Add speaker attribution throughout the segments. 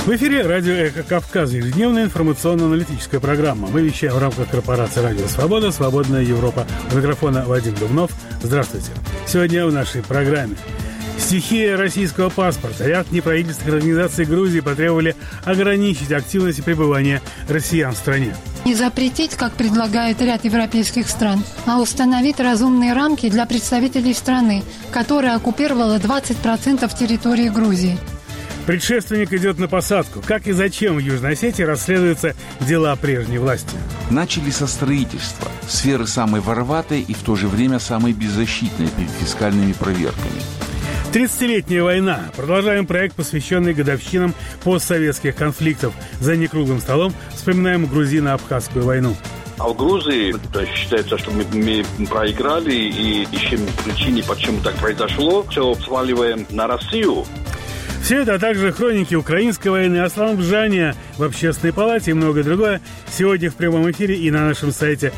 Speaker 1: В эфире радио «Эхо Кавказа», ежедневная информационно-аналитическая программа. Мы вещаем в рамках корпорации «Радио Свобода», «Свободная Европа». У микрофона Вадим Дубнов. Здравствуйте. Сегодня в нашей программе стихия российского паспорта. Ряд неправительственных организаций Грузии потребовали ограничить активность и пребывание россиян в стране.
Speaker 2: Не запретить, как предлагает ряд европейских стран, а установить разумные рамки для представителей страны, которая оккупировала 20% территории Грузии.
Speaker 1: Предшественник идет на посадку. Как и зачем в Южной Осетии расследуются дела прежней власти?
Speaker 3: Начали со строительства, сферы самой вороватой и в то же время самой беззащитной перед фискальными проверками.
Speaker 1: 30-летняя война. Продолжаем проект, посвященный годовщинам постсоветских конфликтов. За некруглым столом вспоминаем грузино-абхазскую войну.
Speaker 4: А в Грузии считается, что мы проиграли и ищем причины, почему так произошло. Все сваливаем на Россию.
Speaker 1: Все это, а также хроники украинской войны, Аслан Бжания в Общественной палате и многое другое сегодня в прямом эфире и на нашем сайте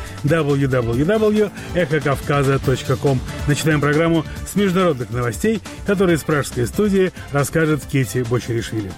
Speaker 1: www.echokavkaza.com. Начинаем программу с международных новостей, которые из пражской студии расскажет Кити Бочеришвили.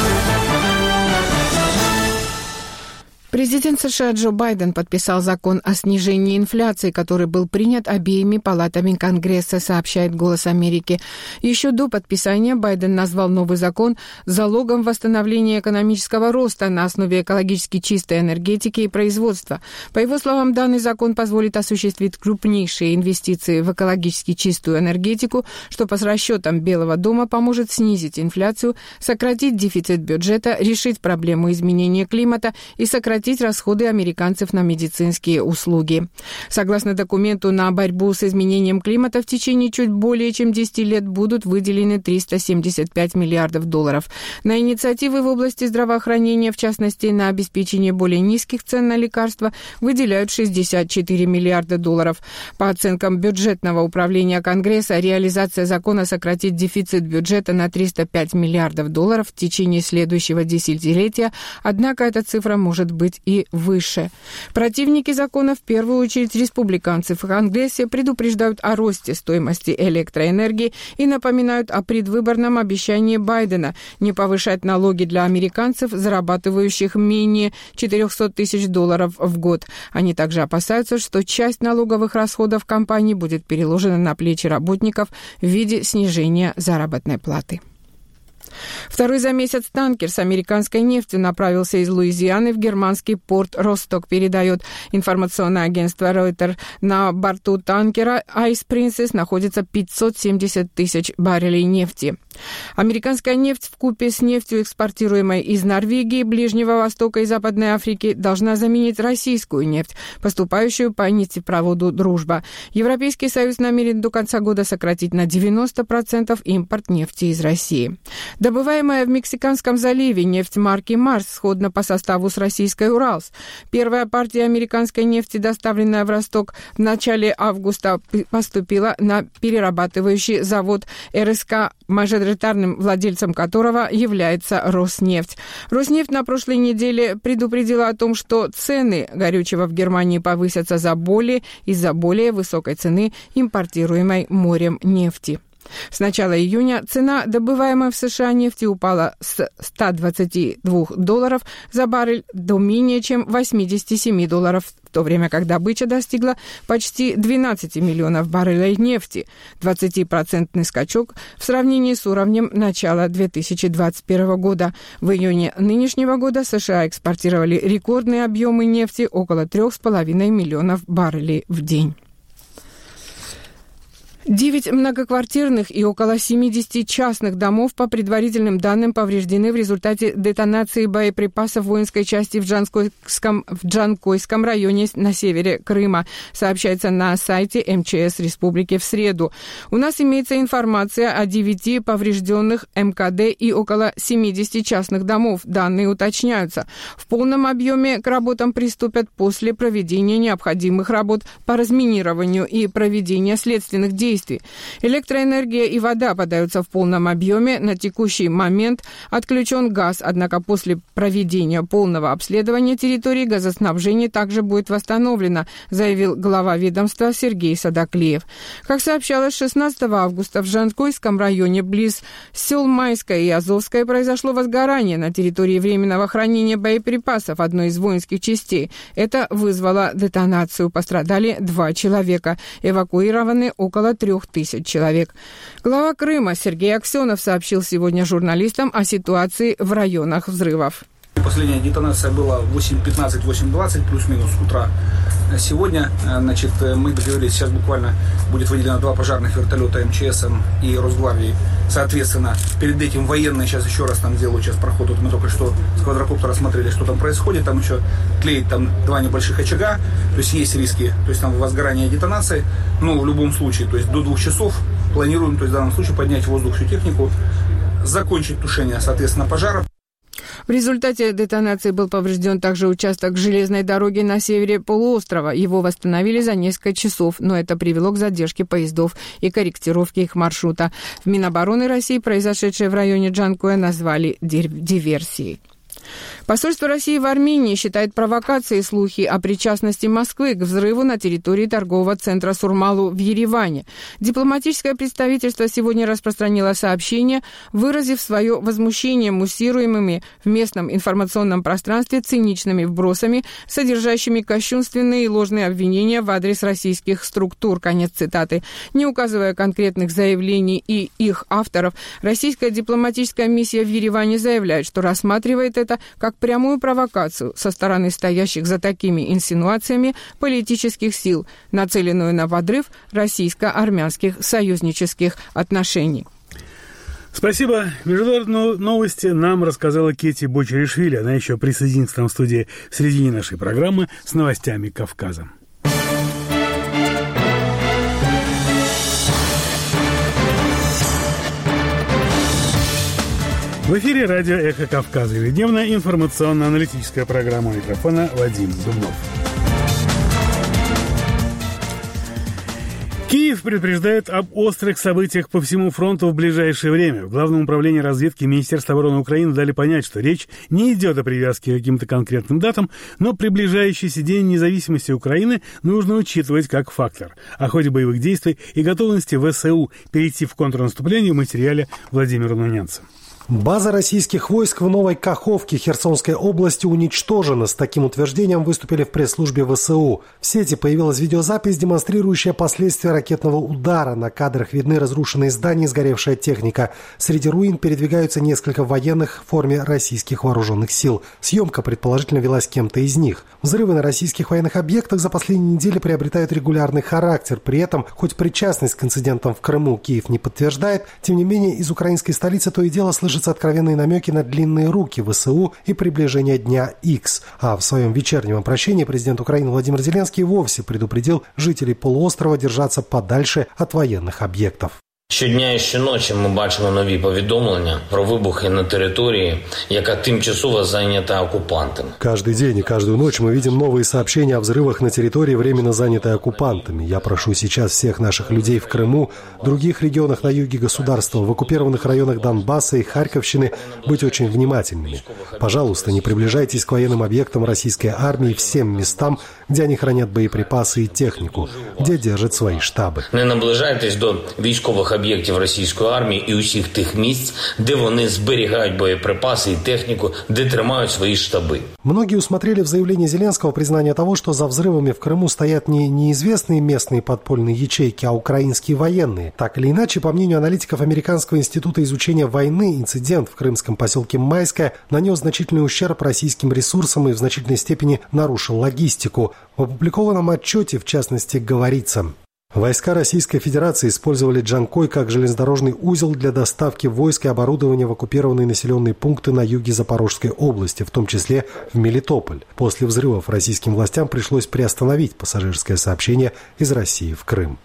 Speaker 5: Президент США Джо Байден подписал закон о снижении инфляции, который был принят обеими палатами Конгресса, сообщает «Голос Америки». Еще до подписания Байден назвал новый закон залогом восстановления экономического роста на основе экологически чистой энергетики и производства. По его словам, данный закон позволит осуществить крупнейшие инвестиции в экологически чистую энергетику, что по расчетам Белого дома поможет снизить инфляцию, сократить дефицит бюджета, решить проблему изменения климата и сократить расходы американцев на медицинские услуги. Согласно документу, на борьбу с изменением климата в течение чуть более чем 10 лет будут выделены $375 миллиардов. На инициативы в области здравоохранения, в частности, на обеспечение более низких цен на лекарства, выделяют $64 миллиарда. По оценкам бюджетного управления Конгресса, реализация закона сократит дефицит бюджета на $305 миллиардов в течение следующего десятилетия, однако эта цифра может быть и выше. Противники закона, в первую очередь республиканцы в Конгрессе, предупреждают о росте стоимости электроэнергии и напоминают о предвыборном обещании Байдена не повышать налоги для американцев, зарабатывающих менее $400 тысяч в год. Они также опасаются, что часть налоговых расходов компании будет переложена на плечи работников в виде снижения заработной платы. Второй за месяц танкер с американской нефтью направился из Луизианы в германский порт Росток, передает информационное агентство Reuters. На борту танкера Ice Princess находится 570 тысяч баррелей нефти. Американская нефть вкупе с нефтью, экспортируемой из Норвегии, Ближнего Востока и Западной Африки, должна заменить российскую нефть, поступающую по нефтепроводу «Дружба». Европейский Союз намерен до конца года сократить на 90% импорт нефти из России. Добываемая в Мексиканском заливе нефть марки «Марс» сходна по составу с российской «Уралс». Первая партия американской нефти, доставленная в Росток в начале августа, поступила на перерабатывающий завод РСК, мажоритарным владельцем которого является Роснефть. Роснефть на прошлой неделе предупредила о том, что цены горючего в Германии повысятся из-за более высокой цены импортируемой морем нефти. С начала июня цена добываемой в США нефти упала с $122 за баррель до менее чем $87, в то время как добыча достигла почти 12 миллионов баррелей нефти, 20% скачок в сравнении с уровнем начала 2021 года. В июне нынешнего года США экспортировали рекордные объемы нефти, около 3,5 миллионов баррелей в день. 9 многоквартирных и около 70 частных домов, по предварительным данным, повреждены в результате детонации боеприпасов воинской части в Джанкойском районе на севере Крыма, сообщается на сайте МЧС Республики в среду. У нас имеется информация о 9 поврежденных МКД и около 70 частных домов. Данные уточняются. В полном объеме к работам приступят после проведения необходимых работ по разминированию и проведения следственных действий. действий. Электроэнергия и вода подаются в полном объеме. На текущий момент отключен газ, однако после проведения полного обследования территории газоснабжение также будет восстановлено, заявил глава ведомства Сергей Садаклеев. Как сообщалось, 16 августа в Жанкойском районе близ сел Майское и Азовское произошло возгорание на территории временного хранения боеприпасов одной из воинских частей. Это вызвало детонацию. Пострадали 2 человека. Эвакуированы около 3000 человек. Глава Крыма Сергей Аксенов сообщил сегодня журналистам о ситуации в районах взрывов.
Speaker 6: Последняя детонация была 8:15, 8:20, плюс-минус утра. Сегодня, мы договорились, сейчас буквально будет выделено 2 пожарных вертолета МЧС и Росгвардии. Соответственно, перед этим военные сейчас еще раз там делают проход. Вот мы только что с квадрокоптера смотрели, что там происходит. Там еще тлеет 2 небольших очага. То есть есть риски, то есть там возгорания и детонации. Но в любом случае, то есть до 2 часов планируем, то есть в данном случае поднять в воздух всю технику, закончить тушение, соответственно, пожара.
Speaker 5: В результате детонации был поврежден также участок железной дороги на севере полуострова. Его восстановили за несколько часов, но это привело к задержке поездов и корректировке их маршрута. В Минобороны России произошедшее в районе Джанкоя назвали диверсией. Посольство России в Армении считает провокацией слухи о причастности Москвы к взрыву на территории торгового центра Сурмалу в Ереване. Дипломатическое представительство сегодня распространило сообщение, выразив свое возмущение муссируемыми в местном информационном пространстве циничными вбросами, содержащими кощунственные и ложные обвинения в адрес российских структур. Конец цитаты. Не указывая конкретных заявлений и их авторов, российская дипломатическая миссия в Ереване заявляет, что рассматривает это как прямую провокацию со стороны стоящих за такими инсинуациями политических сил, нацеленную на подрыв российско-армянских союзнических отношений.
Speaker 1: Спасибо. Международные новости нам рассказала Кети Бочеришвили. Она еще присоединится к нам в студии в середине нашей программы с новостями Кавказа. В эфире радио «Эхо Кавказа». Ежедневная информационно-аналитическая программа. У микрофона Вадим Дубнов. Киев предупреждает об острых событиях по всему фронту в ближайшее время. В Главном управлении разведки Министерства обороны Украины дали понять, что речь не идет о привязке к каким-то конкретным датам, но приближающийся День независимости Украины нужно учитывать как фактор. О ходе боевых действий и готовности ВСУ перейти в контрнаступление в материале Владимира Нунянца.
Speaker 7: База российских войск в Новой Каховке Херсонской области уничтожена. С таким утверждением выступили в пресс-службе ВСУ. В сети появилась видеозапись, демонстрирующая последствия ракетного удара. На кадрах видны разрушенные здания и сгоревшая техника. Среди руин передвигаются несколько военных в форме российских вооруженных сил. Съемка, предположительно, велась кем-то из них. Взрывы на российских военных объектах за последние недели приобретают регулярный характер. При этом, хоть причастность к инцидентам в Крыму Киев не подтверждает, тем не менее из украинской столицы то и дело слышится откровенные намеки на длинные руки ВСУ и приближение Дня Х. А в своем вечернем обращении президент Украины Владимир Зеленский вовсе предупредил жителей полуострова держаться подальше от военных объектов.
Speaker 8: Щодня і щоночі ми бачимо нові повідомлення про вибухи на території, яка тимчасово зайнята оккупантами.
Speaker 7: Каждый день и каждую ночь мы видим новые сообщения о взрывах на территории, временно занятой оккупантами. Я прошу сейчас всех наших людей в Крыму, других регионах на юге государства, в оккупированных районах Донбасса и Харьковщины быть очень внимательными. Пожалуйста, не приближайтесь к военным объектам российской армии, всем местам, где они хранят боеприпасы и технику, где держат свои штабы.
Speaker 8: Не наближайтесь до військових об'єктів російської армії і усіх тих місць, де вони зберігають боєприпаси і техніку, де тримають свої штаби.
Speaker 7: Многие усмотрели в заявлении Зеленского признание того, что за взрывами в Крыму стоят не неизвестные местные подпольные ячейки, а украинские военные. Так или иначе, по мнению аналитиков Американского института изучения войны, инцидент в крымском поселке Майское нанес значительный ущерб российским ресурсам и в значительной степени нарушил логистику. В опубликованном отчете, в частности, говорится: войска Российской Федерации использовали Джанкой как железнодорожный узел для доставки войск и оборудования в оккупированные населенные пункты на юге Запорожской области, в том числе в Мелитополь. После взрывов российским властям пришлось приостановить пассажирское сообщение из России в Крым.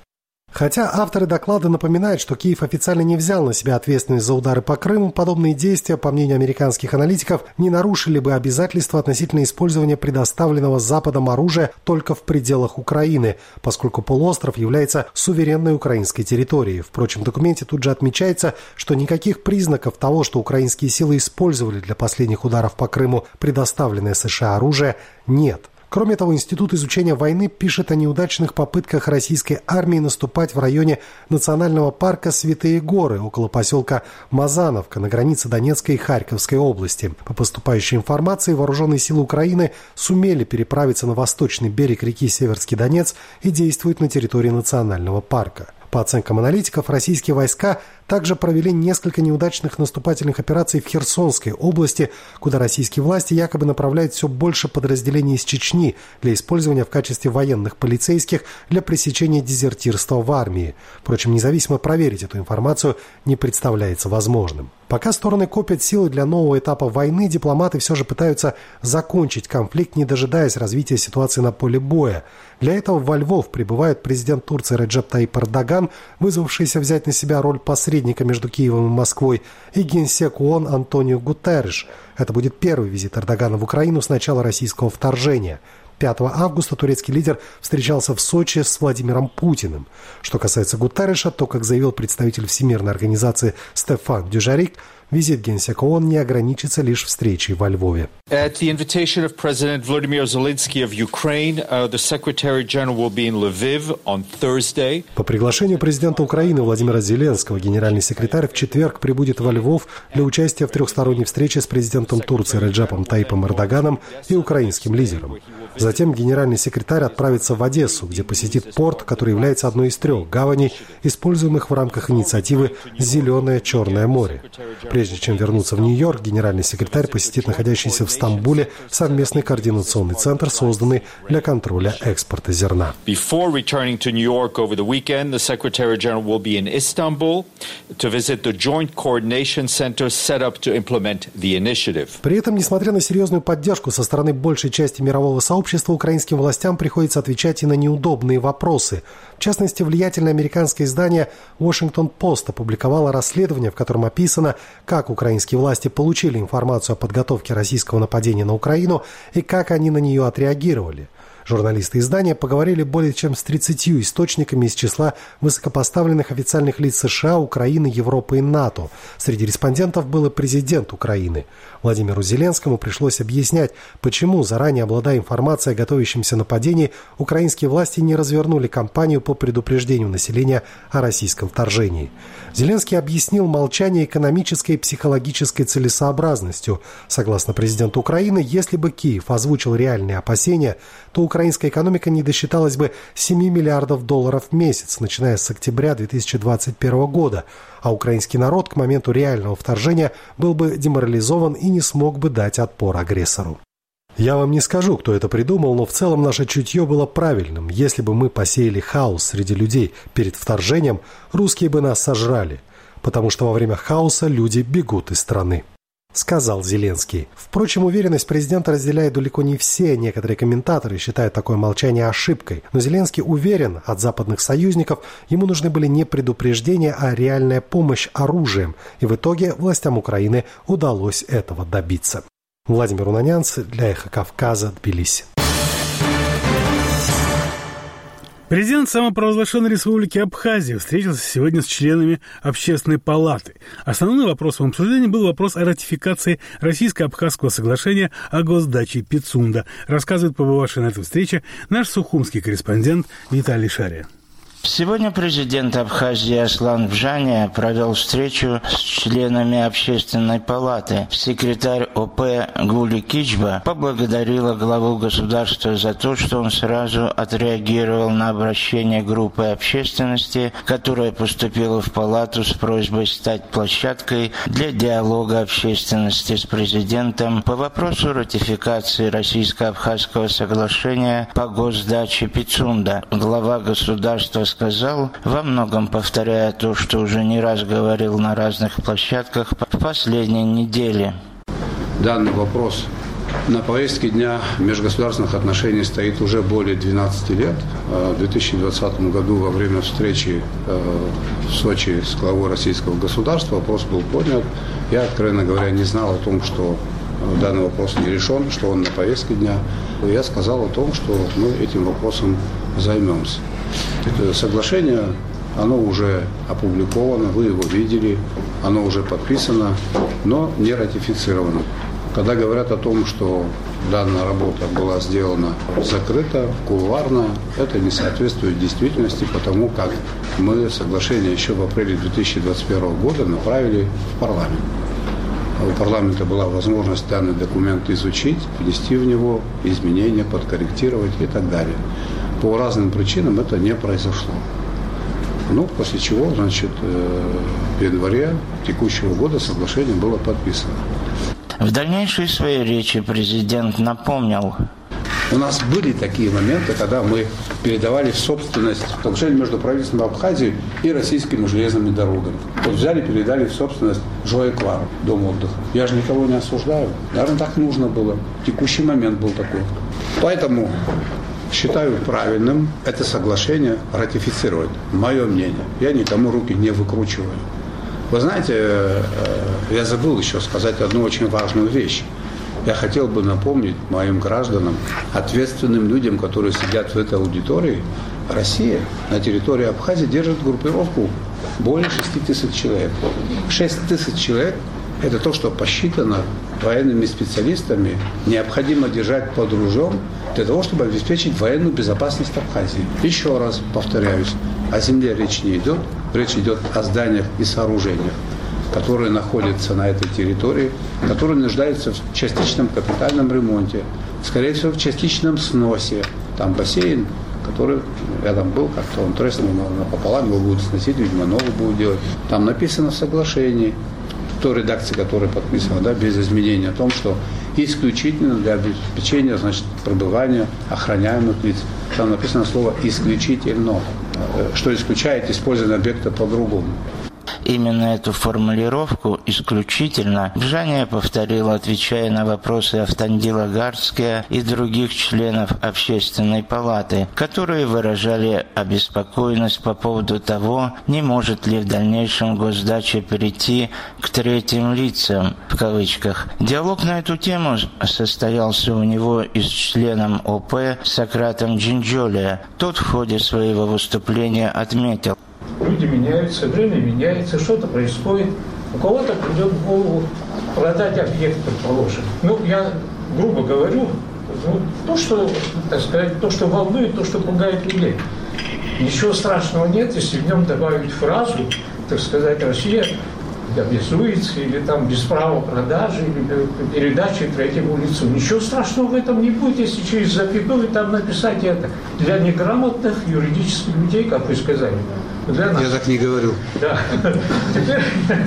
Speaker 7: Хотя авторы доклада напоминают, что Киев официально не взял на себя ответственность за удары по Крыму, подобные действия, по мнению американских аналитиков, не нарушили бы обязательства относительно использования предоставленного Западом оружия только в пределах Украины, поскольку полуостров является суверенной украинской территорией. Впрочем, в документе тут же отмечается, что никаких признаков того, что украинские силы использовали для последних ударов по Крыму предоставленное США оружие, нет. Кроме того, Институт изучения войны пишет о неудачных попытках российской армии наступать в районе национального парка Святые Горы около поселка Мазановка на границе Донецкой и Харьковской области. По поступающей информации, вооруженные силы Украины сумели переправиться на восточный берег реки Северский Донец и действуют на территории национального парка. По оценкам аналитиков, российские войска также провели несколько неудачных наступательных операций в Херсонской области, куда российские власти якобы направляют все больше подразделений из Чечни для использования в качестве военных полицейских для пресечения дезертирства в армии. Впрочем, независимо проверить эту информацию не представляется возможным. Пока стороны копят силы для нового этапа войны, дипломаты все же пытаются закончить конфликт, не дожидаясь развития ситуации на поле боя. Для этого во Львов прибывает президент Турции Реджеп Таyyip Эрдоган, вызвавшийся взять на себя роль посредника между Киевом и Москвой, и генсек ООН Антонио Гутерриш. Это будет первый визит Эрдогана в Украину с начала российского вторжения. 5 августа турецкий лидер встречался в Сочи с Владимиром Путиным. Что касается Гутерриша, то, как заявил представитель Всемирной организации Стефан Дюжарик, визит генсека ООН не ограничится лишь встречей во Львове.
Speaker 9: At the invitation of President Volodymyr Zelensky of Ukraine, the Secretary General will be in Lviv on Thursday.
Speaker 7: По приглашению президента Украины Владимира Зеленского, генеральный секретарь в четверг прибудет во Львов для участия в трехсторонней встрече с президентом Турции Реджепом Таyyипом Эрдоганом и украинским лидером. Затем генеральный секретарь отправится в Одессу, где посетит порт, который является одной из 3 гаваней, используемых в рамках инициативы «Зеленое Черное море». Прежде чем вернуться в Нью-Йорк, генеральный секретарь посетит находящийся в Стамбуле совместный координационный центр, созданный для контроля экспорта зерна.
Speaker 9: Before returning to New York over the weekend, the Secretary General will be in Istanbul to visit the joint coordination center set up to implement the initiative.
Speaker 7: При этом, несмотря на серьезную поддержку со стороны большей части мирового сообщества, украинским властям приходится отвечать и на неудобные вопросы. В частности, влиятельное американское издание Washington Post опубликовало расследование, в котором описано, как украинские власти получили информацию о подготовке российского нападения на Украину и как они на нее отреагировали. Журналисты издания поговорили более чем с 30 источниками из числа высокопоставленных официальных лиц США, Украины, Европы и НАТО. Среди респондентов был и президент Украины. Владимиру Зеленскому пришлось объяснять, почему, заранее обладая информацией о готовящемся нападении, украинские власти не развернули кампанию по предупреждению населения о российском вторжении. Зеленский объяснил молчание экономической и психологической целесообразностью. Согласно президенту Украины, если бы Киев озвучил реальные опасения, то украинская экономика не досчиталась бы $7 миллиардов в месяц, начиная с октября 2021 года, а украинский народ к моменту реального вторжения был бы деморализован и не смог бы дать отпор агрессору. Я вам не скажу, кто это придумал, но в целом наше чутье было правильным. Если бы мы посеяли хаос среди людей перед вторжением, русские бы нас сожрали, потому что во время хаоса люди бегут из страны, сказал Зеленский. Впрочем, уверенность президента разделяют далеко не все. Некоторые комментаторы считают такое молчание ошибкой. Но Зеленский уверен, от западных союзников ему нужны были не предупреждения, а реальная помощь оружием. И в итоге властям Украины удалось этого добиться. Владимир Унанянц для «Эхо Кавказа», Тбилиси.
Speaker 1: Президент самопровозглашенной республики Абхазия встретился сегодня с членами Общественной палаты. Основным вопросом обсуждения был вопрос о ратификации Российско-Абхазского соглашения о госдаче Пицунда, рассказывает побывавший на этой встрече наш сухумский корреспондент Виталий Шария.
Speaker 10: Сегодня президент Абхазии Аслан Бжаня провел встречу с членами Общественной палаты. Секретарь ОП Гули Кичба поблагодарила главу государства за то, что он сразу отреагировал на обращение группы общественности, которая поступила в палату с просьбой стать площадкой для диалога общественности с президентом по вопросу ратификации Российско-Абхазского соглашения по госдаче Пицунда. Глава государства сказал, во многом повторяя то, что уже не раз говорил на разных площадках в последние недели.
Speaker 11: Данный вопрос на повестке дня межгосударственных отношений стоит уже более 12 лет. В 2020 году во время встречи в Сочи с главой российского государства вопрос был поднят. Я, откровенно говоря, не знал о том, что данный вопрос не решен, что он на повестке дня. Я сказал о том, что мы этим вопросом займемся. Это соглашение, оно уже опубликовано, вы его видели, оно уже подписано, но не ратифицировано. Когда говорят о том, что данная работа была сделана закрыто, кулуарно, это не соответствует действительности, потому как мы соглашение еще в апреле 2021 года направили в парламент. У парламента была возможность данный документ изучить, внести в него изменения, подкорректировать и так далее. По разным причинам это не произошло. После чего, в январе текущего года соглашение было подписано.
Speaker 10: В дальнейшей своей речи президент напомнил:
Speaker 11: у нас были такие моменты, когда мы передавали в собственность соглашение между правительством Абхазии и российскими железными дорогами. Взяли, передали в собственность Джоэквару, дом отдыха. Я же никого не осуждаю. Наверное, так нужно было. Текущий момент был такой. Поэтому считаю правильным это соглашение ратифицировать. Мое мнение. Я никому руки не выкручиваю. Вы знаете, я забыл еще сказать одну очень важную вещь. Я хотел бы напомнить моим гражданам, ответственным людям, которые сидят в этой аудитории, Россия на территории Абхазии держит группировку более 6 тысяч человек. 6 тысяч человек – это то, что посчитано военными специалистами, необходимо держать под ружьем для того, чтобы обеспечить военную безопасность Абхазии. Еще раз повторяюсь, о земле речь не идет, речь идет о зданиях и сооружениях, которые находятся на этой территории, которые нуждаются в частичном капитальном ремонте, скорее всего, в частичном сносе. Там бассейн, который, я там был, как-то он треснул пополам, его будут сносить, видимо, новый будут делать. Там написано в соглашении, в той редакции, которая подписана, без изменений, о том, что исключительно для обеспечения, пребывания охраняемых лиц. Там написано слово «исключительно», что исключает использование объекта по-другому.
Speaker 10: Именно эту формулировку «исключительно» Бжания повторил, отвечая на вопросы Автандила Гарския и других членов Общественной палаты, которые выражали обеспокоенность по поводу того, не может ли в дальнейшем Госдача перейти к третьим лицам, в кавычках. Диалог на эту тему состоялся у него и с членом ОП Сократом Джинджолия. Тот в ходе своего выступления отметил:
Speaker 12: люди меняются, время меняется, что-то происходит. У кого-то придет в голову продать объект, предположим. Я грубо говорю, то, что, то, что волнует, то, что пугает людей. Ничего страшного нет, если в нем добавить фразу, Россия обязуется, или без права продажи, или передачи третьему лицу. Ничего страшного в этом не будет, если через запятую там написать это. Для неграмотных юридических людей, как вы сказали.
Speaker 11: Я так не говорил.
Speaker 12: Да. Теперь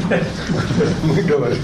Speaker 12: мы говорим.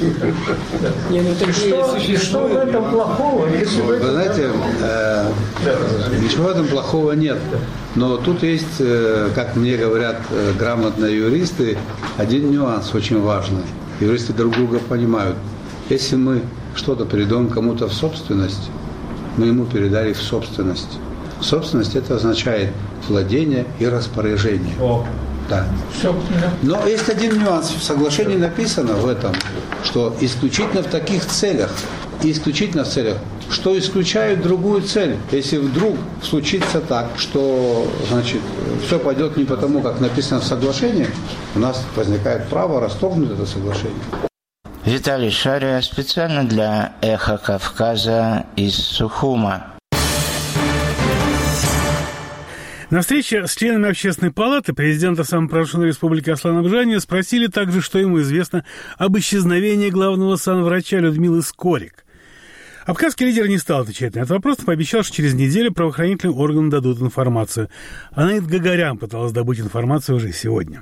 Speaker 12: Что в этом плохого?
Speaker 11: Вы знаете, ничего в этом плохого нет. Но тут есть, как мне говорят грамотные юристы, один нюанс очень важный. Юристы друг друга понимают. Если мы что-то передаем кому-то в собственность, мы ему передали в собственность. Собственность – это означает владение и распоряжение. Да. Но есть один нюанс. В соглашении написано в этом, что исключительно в таких целях, что исключает другую цель. Если вдруг случится так, что, все пойдет не потому, как написано в соглашении, у нас возникает право расторгнуть это соглашение.
Speaker 10: Виталий Шария специально для «Эхо Кавказа» из Сухума.
Speaker 1: На встрече с членами Общественной палаты президента самопровозглашенной республики Аслана Бжания спросили также, что ему известно об исчезновении главного санврача Людмилы Скорик. Абхазский лидер не стал отвечать на этот вопрос, но пообещал, что через неделю правоохранительные органы дадут информацию. Анаит Гагарян пыталась добыть информацию уже сегодня.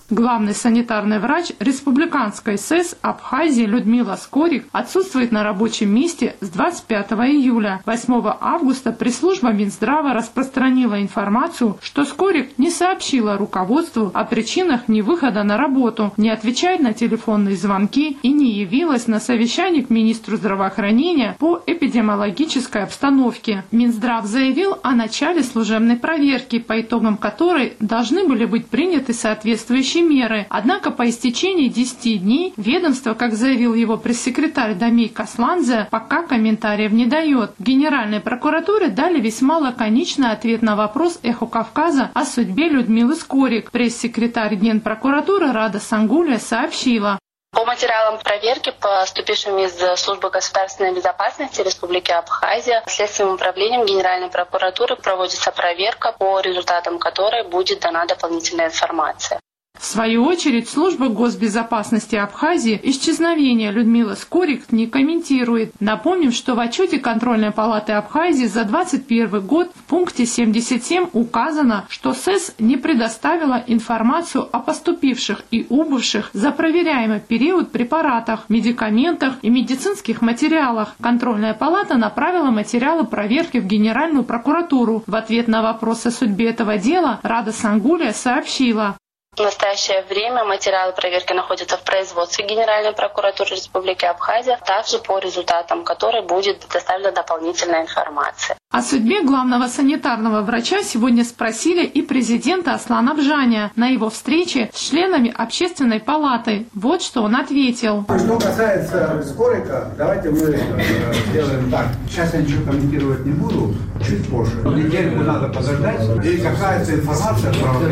Speaker 13: Главный санитарный врач Республиканской СЭС Абхазии Людмила Скорик отсутствует на рабочем месте с 25 июля. 8 августа пресс-служба Минздрава распространила информацию, что Скорик не сообщила руководству о причинах невыхода на работу, не отвечает на телефонные звонки и не явилась на совещание к министру здравоохранения по эпидемиологической обстановке. Минздрав заявил о начале служебной проверки, по итогам которой должны были быть приняты соответствующие меры. Однако по истечении 10 дней ведомство, как заявил его пресс-секретарь Дамей Касланзе, пока комментариев не дает. В Генеральной прокуратуре дали весьма лаконичный ответ на вопрос «Эхо Кавказа» о судьбе Людмилы Скорик. Пресс-секретарь Генпрокуратуры Рада Сангулия сообщила:
Speaker 14: по материалам проверки, поступившим из Службы государственной безопасности Республики Абхазия, Следственным управлением Генеральной прокуратуры проводится проверка, по результатам которой будет дана дополнительная информация.
Speaker 13: В свою очередь, служба госбезопасности Абхазии исчезновение Людмилы Скорик не комментирует. Напомним, что в отчете Контрольной палаты Абхазии за 2021 год в пункте 77 указано, что СЭС не предоставила информацию о поступивших и убывших за проверяемый период препаратах, медикаментах и медицинских материалах. Контрольная палата направила материалы проверки в Генеральную прокуратуру. В ответ на вопрос о судьбе этого дела Рада Сангулия сообщила:
Speaker 14: в настоящее время материалы проверки находятся в производстве Генеральной прокуратуры Республики Абхазия, также по результатам которой будет предоставлена дополнительная информация.
Speaker 13: О судьбе главного санитарного врача сегодня спросили и президента Аслана Бжаня на его встрече с членами Общественной палаты. Вот что он ответил.
Speaker 15: Что касается Скорика, давайте мы сделаем так. Сейчас я ничего комментировать не буду, чуть позже. Недельку надо подождать, и какая-то информация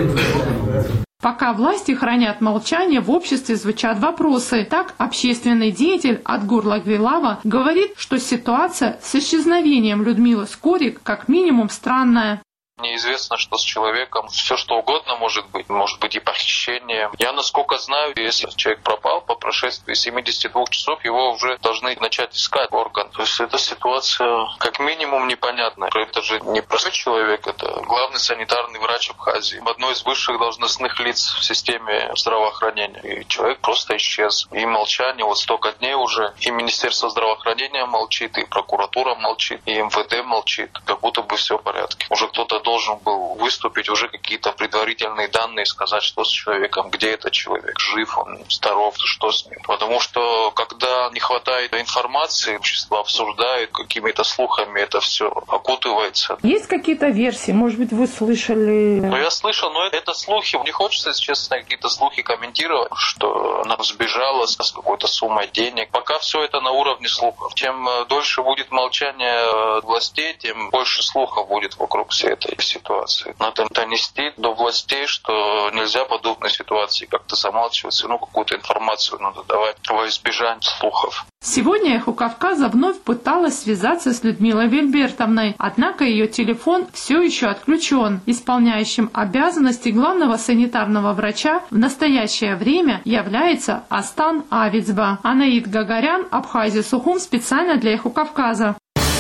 Speaker 15: про...
Speaker 13: Пока власти хранят молчание, в обществе звучат вопросы. Так, общественный деятель Адгур Лагвилава говорит, что ситуация с исчезновением Людмилы Скорик как минимум странная.
Speaker 16: Неизвестно, что с человеком. Все что угодно может быть и похищение. Я, насколько знаю, если человек пропал, по прошествии 72 часов его уже должны начать искать орган. То есть эта ситуация как минимум непонятная. Это же не простой человек, это главный санитарный врач Абхазии, одно из высших должностных лиц в системе здравоохранения. И человек просто исчез. И молчание, вот столько дней уже. И Министерство здравоохранения молчит, и прокуратура молчит, и МВД молчит. Как будто бы все в порядке. Уже кто-то должен был выступить, уже какие-то предварительные данные, сказать, что с человеком, где этот человек, жив он, здоров, что с ним. Потому что, когда не хватает информации, общество обсуждает какими-то слухами, это все окутывается.
Speaker 13: Есть какие-то версии? Может быть, вы слышали?
Speaker 16: Ну, я слышал, но это слухи. Не хочется, если честно, какие-то слухи комментировать, что она сбежала с какой-то суммой денег. Пока все это на уровне слухов. Чем дольше будет молчание властей, тем больше слухов будет вокруг всей этой ситуации. Надо донести до властей, что нельзя подобной ситуации как-то замалчивать, какую-то информацию надо давать во избежание слухов.
Speaker 13: Сегодня «Эхо Кавказа» вновь пыталась связаться с Людмилой Вильбертовной, однако ее телефон все еще отключен. Исполняющим обязанности главного санитарного врача в настоящее время является Астан Авицба. Анаид Гагарян, Абхазия, Сухум, специально для «Эхо Кавказа».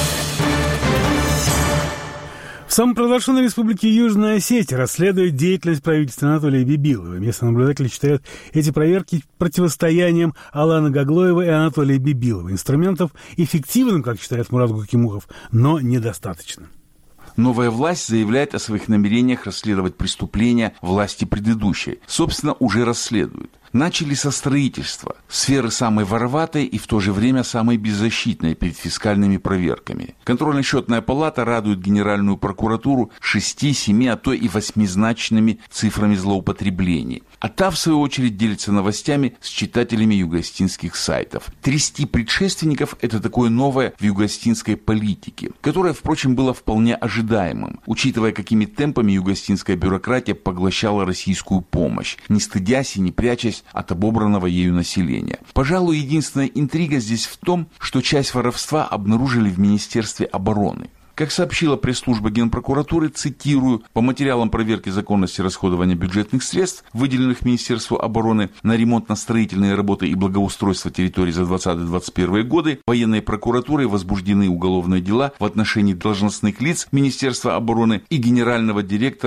Speaker 1: В самопровозглашенной республике Южная Осетия расследует деятельность правительства Анатолия Бибилова. Местные наблюдатели считают эти проверки противостоянием Алана Гаглоева и Анатолия Бибилова. Инструментов эффективным, как считает Мурат Гукимухов, но недостаточно.
Speaker 3: Новая власть заявляет о своих намерениях расследовать преступления власти предыдущей. Собственно, уже расследуют. Начали со строительства, сферы самой вороватой и в то же время самой беззащитной перед фискальными проверками. Контрольно-счетная палата радует Генеральную прокуратуру 6, 7, а то и 8-значными цифрами злоупотреблений. А та, в свою очередь, делится новостями с читателями югоостинских сайтов. Трясти предшественников – это такое новое в югоостинской политике, которое, впрочем, было вполне ожидаемым, учитывая, какими темпами югоостинская бюрократия поглощала российскую помощь, не стыдясь и не прячась от обобранного ею населения. Пожалуй, единственная интрига здесь в том, что часть воровства обнаружили в Министерстве обороны. Как сообщила пресс-служба Генпрокуратуры, цитирую, по материалам проверки законности расходования бюджетных средств, выделенных Министерству обороны на ремонтно-строительные работы и благоустройство территорий за 2020-2021 годы, военной прокуратурой возбуждены уголовные дела в отношении должностных лиц Министерства обороны и генерального директора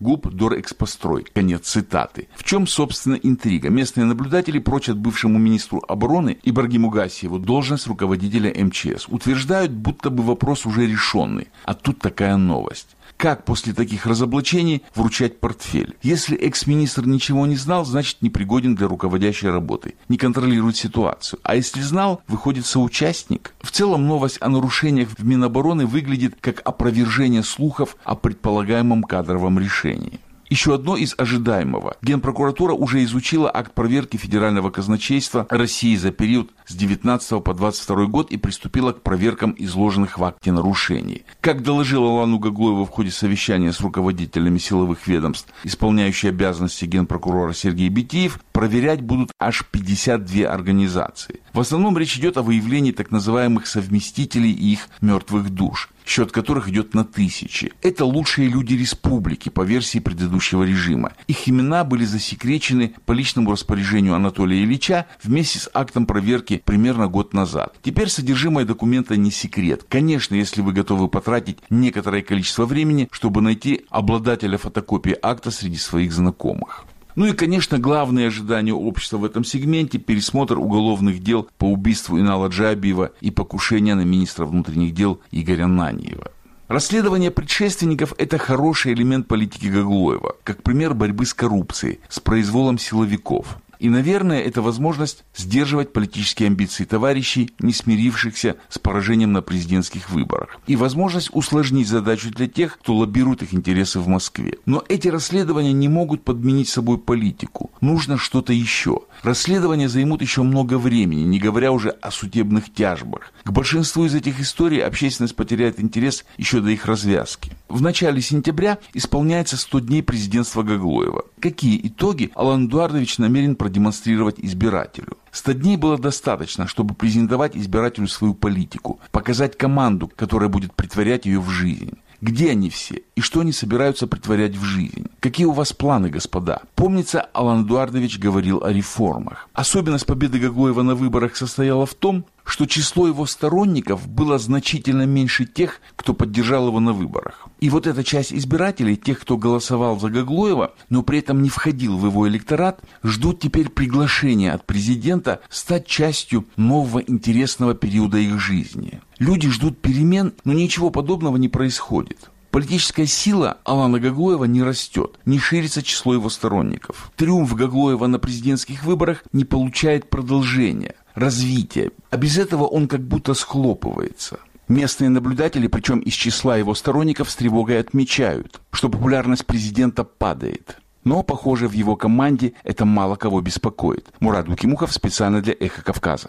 Speaker 3: ГУП «Дорэкспострой». Конец цитаты. В чем, собственно, интрига? Местные наблюдатели прочат бывшему министру обороны Ибрагиму Гасиеву должность руководителя МЧС. Утверждают, будто бы вопрос уже решенный. А тут такая новость. Как после таких разоблачений вручать портфель? Если экс-министр ничего не знал, значит непригоден для руководящей работы, не контролирует ситуацию. А если знал, выходит соучастник. В целом новость о нарушениях в Минобороны выглядит как опровержение слухов о предполагаемом кадровом решении. Еще одно из ожидаемого. Генпрокуратура уже изучила акт проверки Федерального казначейства России за период с 19 по 22 год и приступила к проверкам изложенных в акте нарушений. Как доложил Алану Гаглоеву в ходе совещания с руководителями силовых ведомств, исполняющий обязанности генпрокурора Сергей Битиев, проверять будут аж 52 организации. В основном речь идет о выявлении так называемых совместителей и их мертвых душ, счет которых идет на тысячи. Это лучшие люди республики по версии предыдущего режима. Их имена были засекречены по личному распоряжению Анатолия Ильича вместе с актом проверки примерно год назад. Теперь содержимое документа не секрет. Конечно, если вы готовы потратить некоторое количество времени, чтобы найти обладателя фотокопии акта среди своих знакомых. Ну и, конечно, главное ожидание общества в этом сегменте – пересмотр уголовных дел по убийству Инала Джабиева и покушения на министра внутренних дел Игоря Наньева. Расследование предшественников – это хороший элемент политики Гаглоева, как пример борьбы с коррупцией, с произволом силовиков. И, наверное, это возможность сдерживать политические амбиции товарищей, не смирившихся с поражением на президентских выборах. И возможность усложнить задачу для тех, кто лоббирует их интересы в Москве. Но эти расследования не могут подменить собой политику. Нужно что-то еще. Расследования займут еще много времени, не говоря уже о судебных тяжбах. К большинству из этих историй общественность потеряет интерес еще до их развязки. В начале сентября исполняется 100 дней президентства Гаглоева. Какие итоги Алан Эдуардович намерен продемонстрировать избирателю? 100 дней было достаточно, чтобы презентовать избирателю свою политику, показать команду, которая будет претворять ее в жизнь. Где они все? И что они собираются претворять в жизнь? Какие у вас планы, господа? Помнится, Алан Эдуардович говорил о реформах. Особенность победы Гаглоева на выборах состояла в том, что число его сторонников было значительно меньше тех, кто поддержал его на выборах. И вот эта часть избирателей, тех, кто голосовал за Гаглоева, но при этом не входил в его электорат, ждут теперь приглашения от президента стать частью нового интересного периода их жизни. Люди ждут перемен, но ничего подобного не происходит. Политическая сила Алана Гаглоева не растет, не ширится число его сторонников. Триумф Гаглоева на президентских выборах не получает продолжения, развития, а без этого он как будто схлопывается. Местные наблюдатели, причем из числа его сторонников, с тревогой отмечают, что популярность президента падает. Но, похоже, в его команде это мало кого беспокоит. Мурат Букимухов специально для «Эхо Кавказа».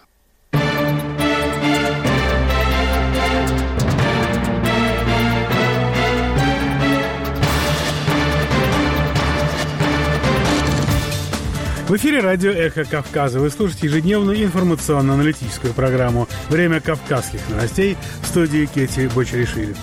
Speaker 1: В эфире радио «Эхо Кавказа». Вы слушаете ежедневную информационно-аналитическую программу «Время кавказских новостей» в студии Кети Бочаришвили.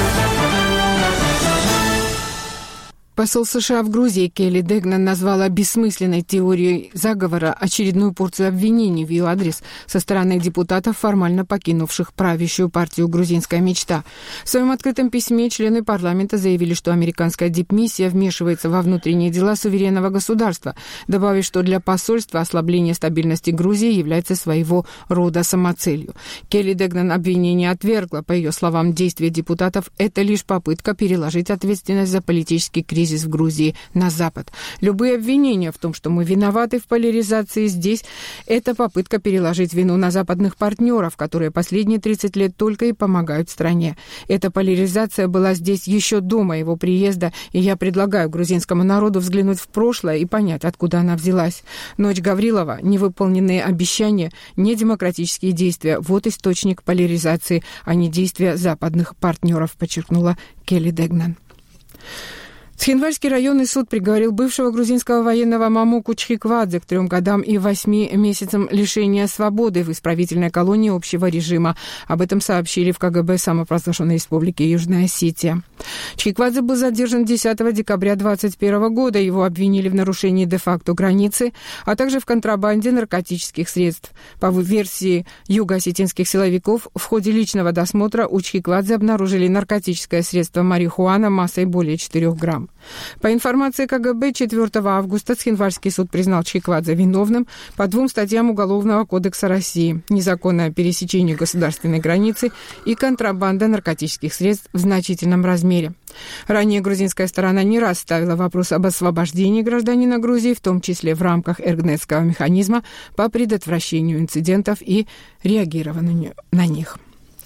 Speaker 5: Посол США в Грузии Келли Дегнан назвала бессмысленной теорией заговора очередную порцию обвинений в ее адрес со стороны депутатов, формально покинувших правящую партию «Грузинская мечта». В своем открытом письме члены парламента заявили, что американская дипмиссия вмешивается во внутренние дела суверенного государства, добавив, что для посольства ослабление стабильности Грузии является своего рода самоцелью. Келли Дегнан обвинение отвергла. По ее словам, действия депутатов – это лишь попытка переложить ответственность за политический кризис в Грузии на Запад. Любые обвинения в том, что мы виноваты в поляризации здесь, это попытка переложить вину на западных партнеров, которые последние 30 лет только и помогают стране. Эта поляризация была здесь еще до моего приезда, и я предлагаю грузинскому народу взглянуть в прошлое и понять, откуда она взялась. Ночь Гаврилова, невыполненные обещания, недемократические действия – вот источник поляризации, а не действия западных партнеров, подчеркнула Келли Дегнан. Цхинвальский районный суд приговорил бывшего грузинского военного Мамуку Чхиквадзе к 3 годам и 8 месяцам лишения свободы в исправительной колонии общего режима. Об этом сообщили в КГБ самопровозглашенной республики Южная Осетия. Чхиквадзе был задержан 10 декабря 2021 года. Его обвинили в нарушении де-факто границы, а также в контрабанде наркотических средств. По версии юго-осетинских силовиков, в ходе личного досмотра у Чхиквадзе обнаружили наркотическое средство марихуана массой более 4 грамм. Киевом. По информации КГБ, 4 августа Цхинвальский суд признал Чхеквадзе виновным по 2 статьям Уголовного кодекса России: незаконное пересечение государственной границы и контрабанда наркотических средств в значительном размере. Ранее грузинская сторона не раз ставила вопрос об освобождении гражданина Грузии, в том числе в рамках Эргнетского механизма по предотвращению инцидентов и реагированию на них.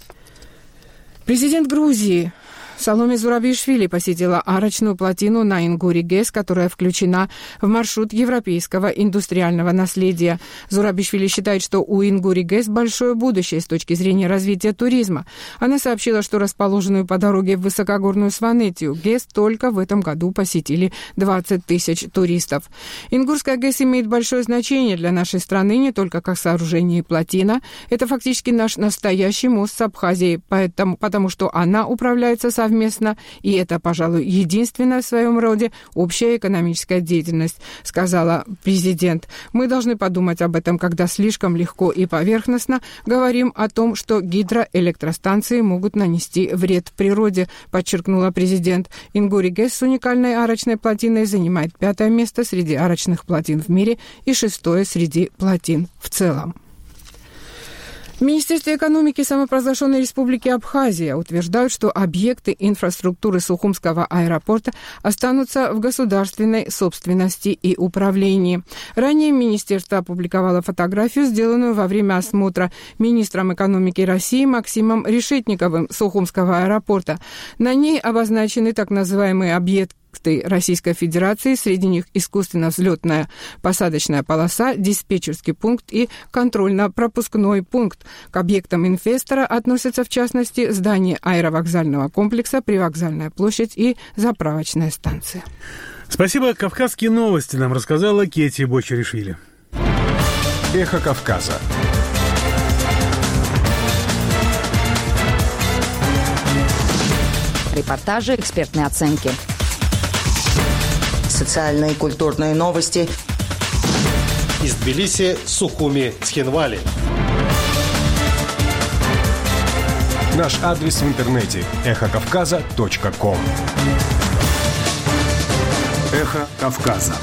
Speaker 5: Президент Грузии Саломе Зурабишвили посетила арочную плотину на Ингури-ГЭС, которая включена в маршрут европейского индустриального наследия. Зурабишвили считает, что у Ингури-ГЭС большое будущее с точки зрения развития туризма. Она сообщила, что расположенную по дороге в высокогорную Сванетию ГЭС только в этом году посетили 20 тысяч туристов. Ингурская ГЭС имеет большое значение для нашей страны не только как сооружение и плотина. Это фактически наш настоящий мост с Абхазией, потому что она управляется совместно, и это, пожалуй, единственная в своем роде общая экономическая деятельность, сказала президент. Мы должны подумать об этом, когда слишком легко и поверхностно говорим о том, что гидроэлектростанции могут нанести вред природе, подчеркнула президент. Ингури-ГЭС с уникальной арочной плотиной занимает 5-е место среди арочных плотин в мире и 6-е среди плотин в целом. В Министерстве экономики самопровозглашенной Республики Абхазия утверждают, что объекты инфраструктуры Сухумского аэропорта останутся в государственной собственности и управлении. Ранее министерство опубликовало фотографию, сделанную во время осмотра министром экономики России Максимом Решетниковым Сухумского аэропорта. На ней обозначены так называемые объекты Российской Федерации, среди них искусственно-взлетная посадочная полоса, диспетчерский пункт и контрольно-пропускной пункт. К объектам инвестора относятся, в частности, здание аэровокзального комплекса, привокзальная площадь и заправочная станция.
Speaker 1: Спасибо. Кавказские новости нам рассказала Кети Бочаришвили.
Speaker 17: Эхо Кавказа.
Speaker 18: Репортажи, экспертные оценки.
Speaker 19: Социальные и культурные новости.
Speaker 17: Из Тбилиси, Сухуми, Цхинвали. Наш адрес в интернете – эхокавказа.ком. Эхо Кавказа.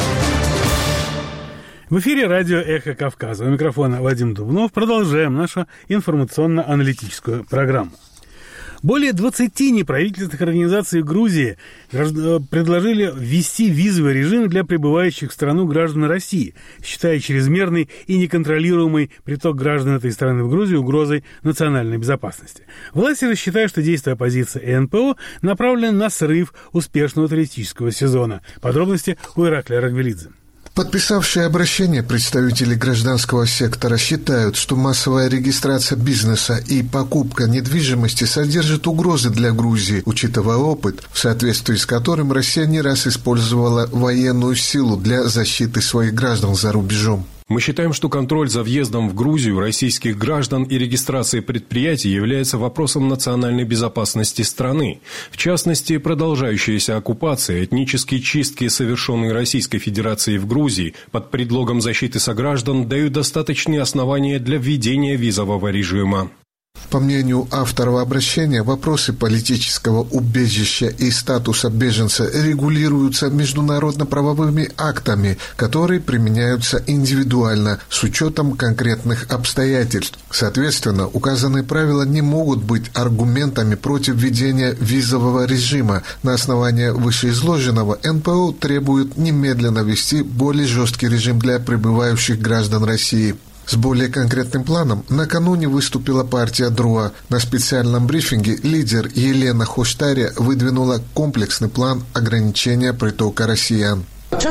Speaker 1: В эфире радио «Эхо Кавказа». У микрофона Вадим Дубнов. Продолжаем нашу информационно-аналитическую программу. Более 20 неправительственных организаций Грузии предложили ввести визовый режим для прибывающих в страну граждан России, считая чрезмерный и неконтролируемый приток граждан этой страны в Грузию угрозой национальной безопасности. Власти же считают, что действия оппозиции и НПО направлены на срыв успешного туристического сезона. Подробности у Ираклия Рагвелидзе.
Speaker 20: Подписавшие обращение представители гражданского сектора считают, что массовая регистрация бизнеса и покупка недвижимости содержит угрозы для Грузии, учитывая опыт, в соответствии с которым Россия не раз использовала военную силу для защиты своих граждан за рубежом.
Speaker 17: Мы считаем, что контроль за въездом в Грузию российских граждан и регистрацией предприятий является вопросом национальной безопасности страны. В частности, продолжающаяся оккупация, этнические чистки, совершенные Российской Федерацией в Грузии под предлогом защиты сограждан, дают достаточные основания для введения визового режима.
Speaker 20: По мнению авторов обращения, вопросы политического убежища и статуса беженца регулируются международно-правовыми актами, которые применяются индивидуально с учетом конкретных обстоятельств. Соответственно, указанные правила не могут быть аргументами против введения визового режима. На основании вышеизложенного НПО требует немедленно ввести более жесткий режим для прибывающих граждан России. С более конкретным планом накануне выступила партия ДРУА. На специальном брифинге лидер Елена Хоштаря выдвинула комплексный план ограничения притока россиян.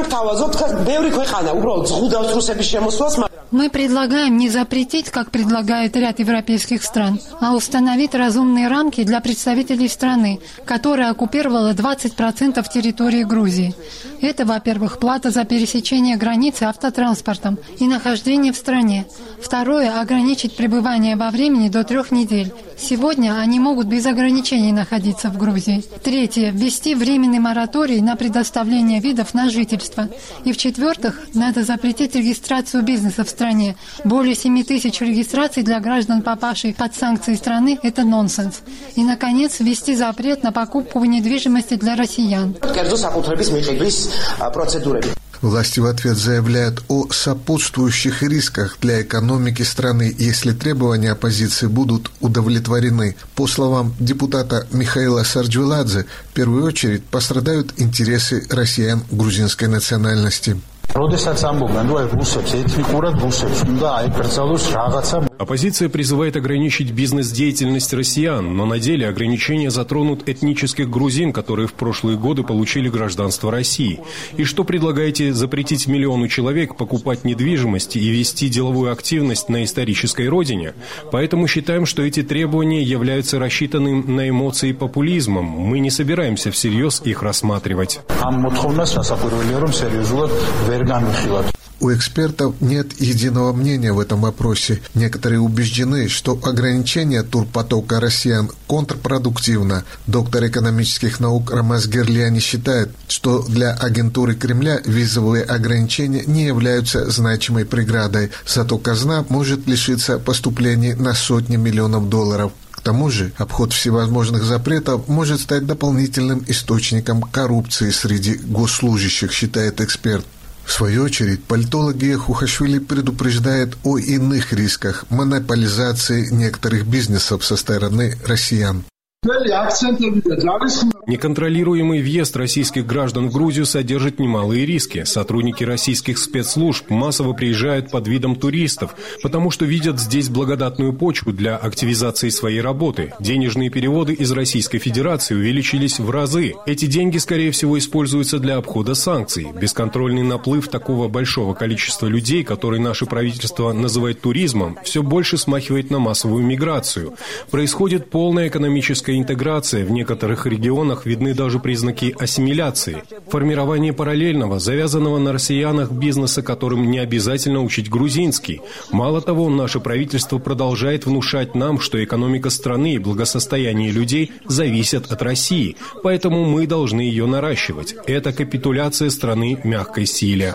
Speaker 2: Мы предлагаем не запретить, как предлагает ряд европейских стран, а установить разумные рамки для представителей страны, которая оккупировала 20% территории Грузии. Это, во-первых, плата за пересечение границы автотранспортом и нахождение в стране. Второе – ограничить пребывание во времени до 3 недель. Сегодня они могут без ограничений находиться в Грузии. Третье. Ввести временный мораторий на предоставление видов на жительство. И в-четвертых, надо запретить регистрацию бизнеса в стране. Более 7 тысяч регистраций для граждан, попавших под санкции страны, это нонсенс. И, наконец, ввести запрет на покупку недвижимости для россиян.
Speaker 20: Власти в ответ заявляют о сопутствующих рисках для экономики страны, если требования оппозиции будут удовлетворены. По словам депутата Михаила Сарджвиладзе, в первую очередь пострадают интересы россиян грузинской национальности.
Speaker 17: Оппозиция призывает ограничить бизнес-деятельность россиян, но на деле ограничения затронут этнических грузин, которые в прошлые годы получили гражданство России. И что предлагаете запретить миллиону человек покупать недвижимость и вести деловую активность на исторической родине? Поэтому считаем, что эти требования являются рассчитанным на эмоции популизмом. Мы не собираемся всерьез их рассматривать.
Speaker 20: У экспертов нет единого мнения в этом вопросе. Некоторые убеждены, что ограничение турпотока россиян контрпродуктивно. Доктор экономических наук Рамаз Герляни считает, что для агентуры Кремля визовые ограничения не являются значимой преградой, зато казна может лишиться поступлений на сотни миллионов долларов. К тому же, обход всевозможных запретов может стать дополнительным источником коррупции среди госслужащих, считает эксперт. В свою очередь, политологи Хухашвили предупреждают о иных рисках монополизации некоторых бизнесов со стороны россиян.
Speaker 17: Неконтролируемый въезд российских граждан в Грузию содержит немалые риски. Сотрудники российских спецслужб массово приезжают под видом туристов, потому что видят здесь благодатную почву для активизации своей работы. Денежные переводы из Российской Федерации увеличились в разы. Эти деньги, скорее всего, используются для обхода санкций. Бесконтрольный наплыв такого большого количества людей, который наше правительство называет туризмом, все больше смахивает на массовую миграцию. Происходит полная экономическая интеграция, в некоторых регионах видны даже признаки ассимиляции. Формирование параллельного, завязанного на россиянах бизнеса, которым не обязательно учить грузинский. Мало того, наше правительство продолжает внушать нам, что экономика страны и благосостояние людей зависят от России, поэтому мы должны ее наращивать. Это капитуляция страны мягкой силе.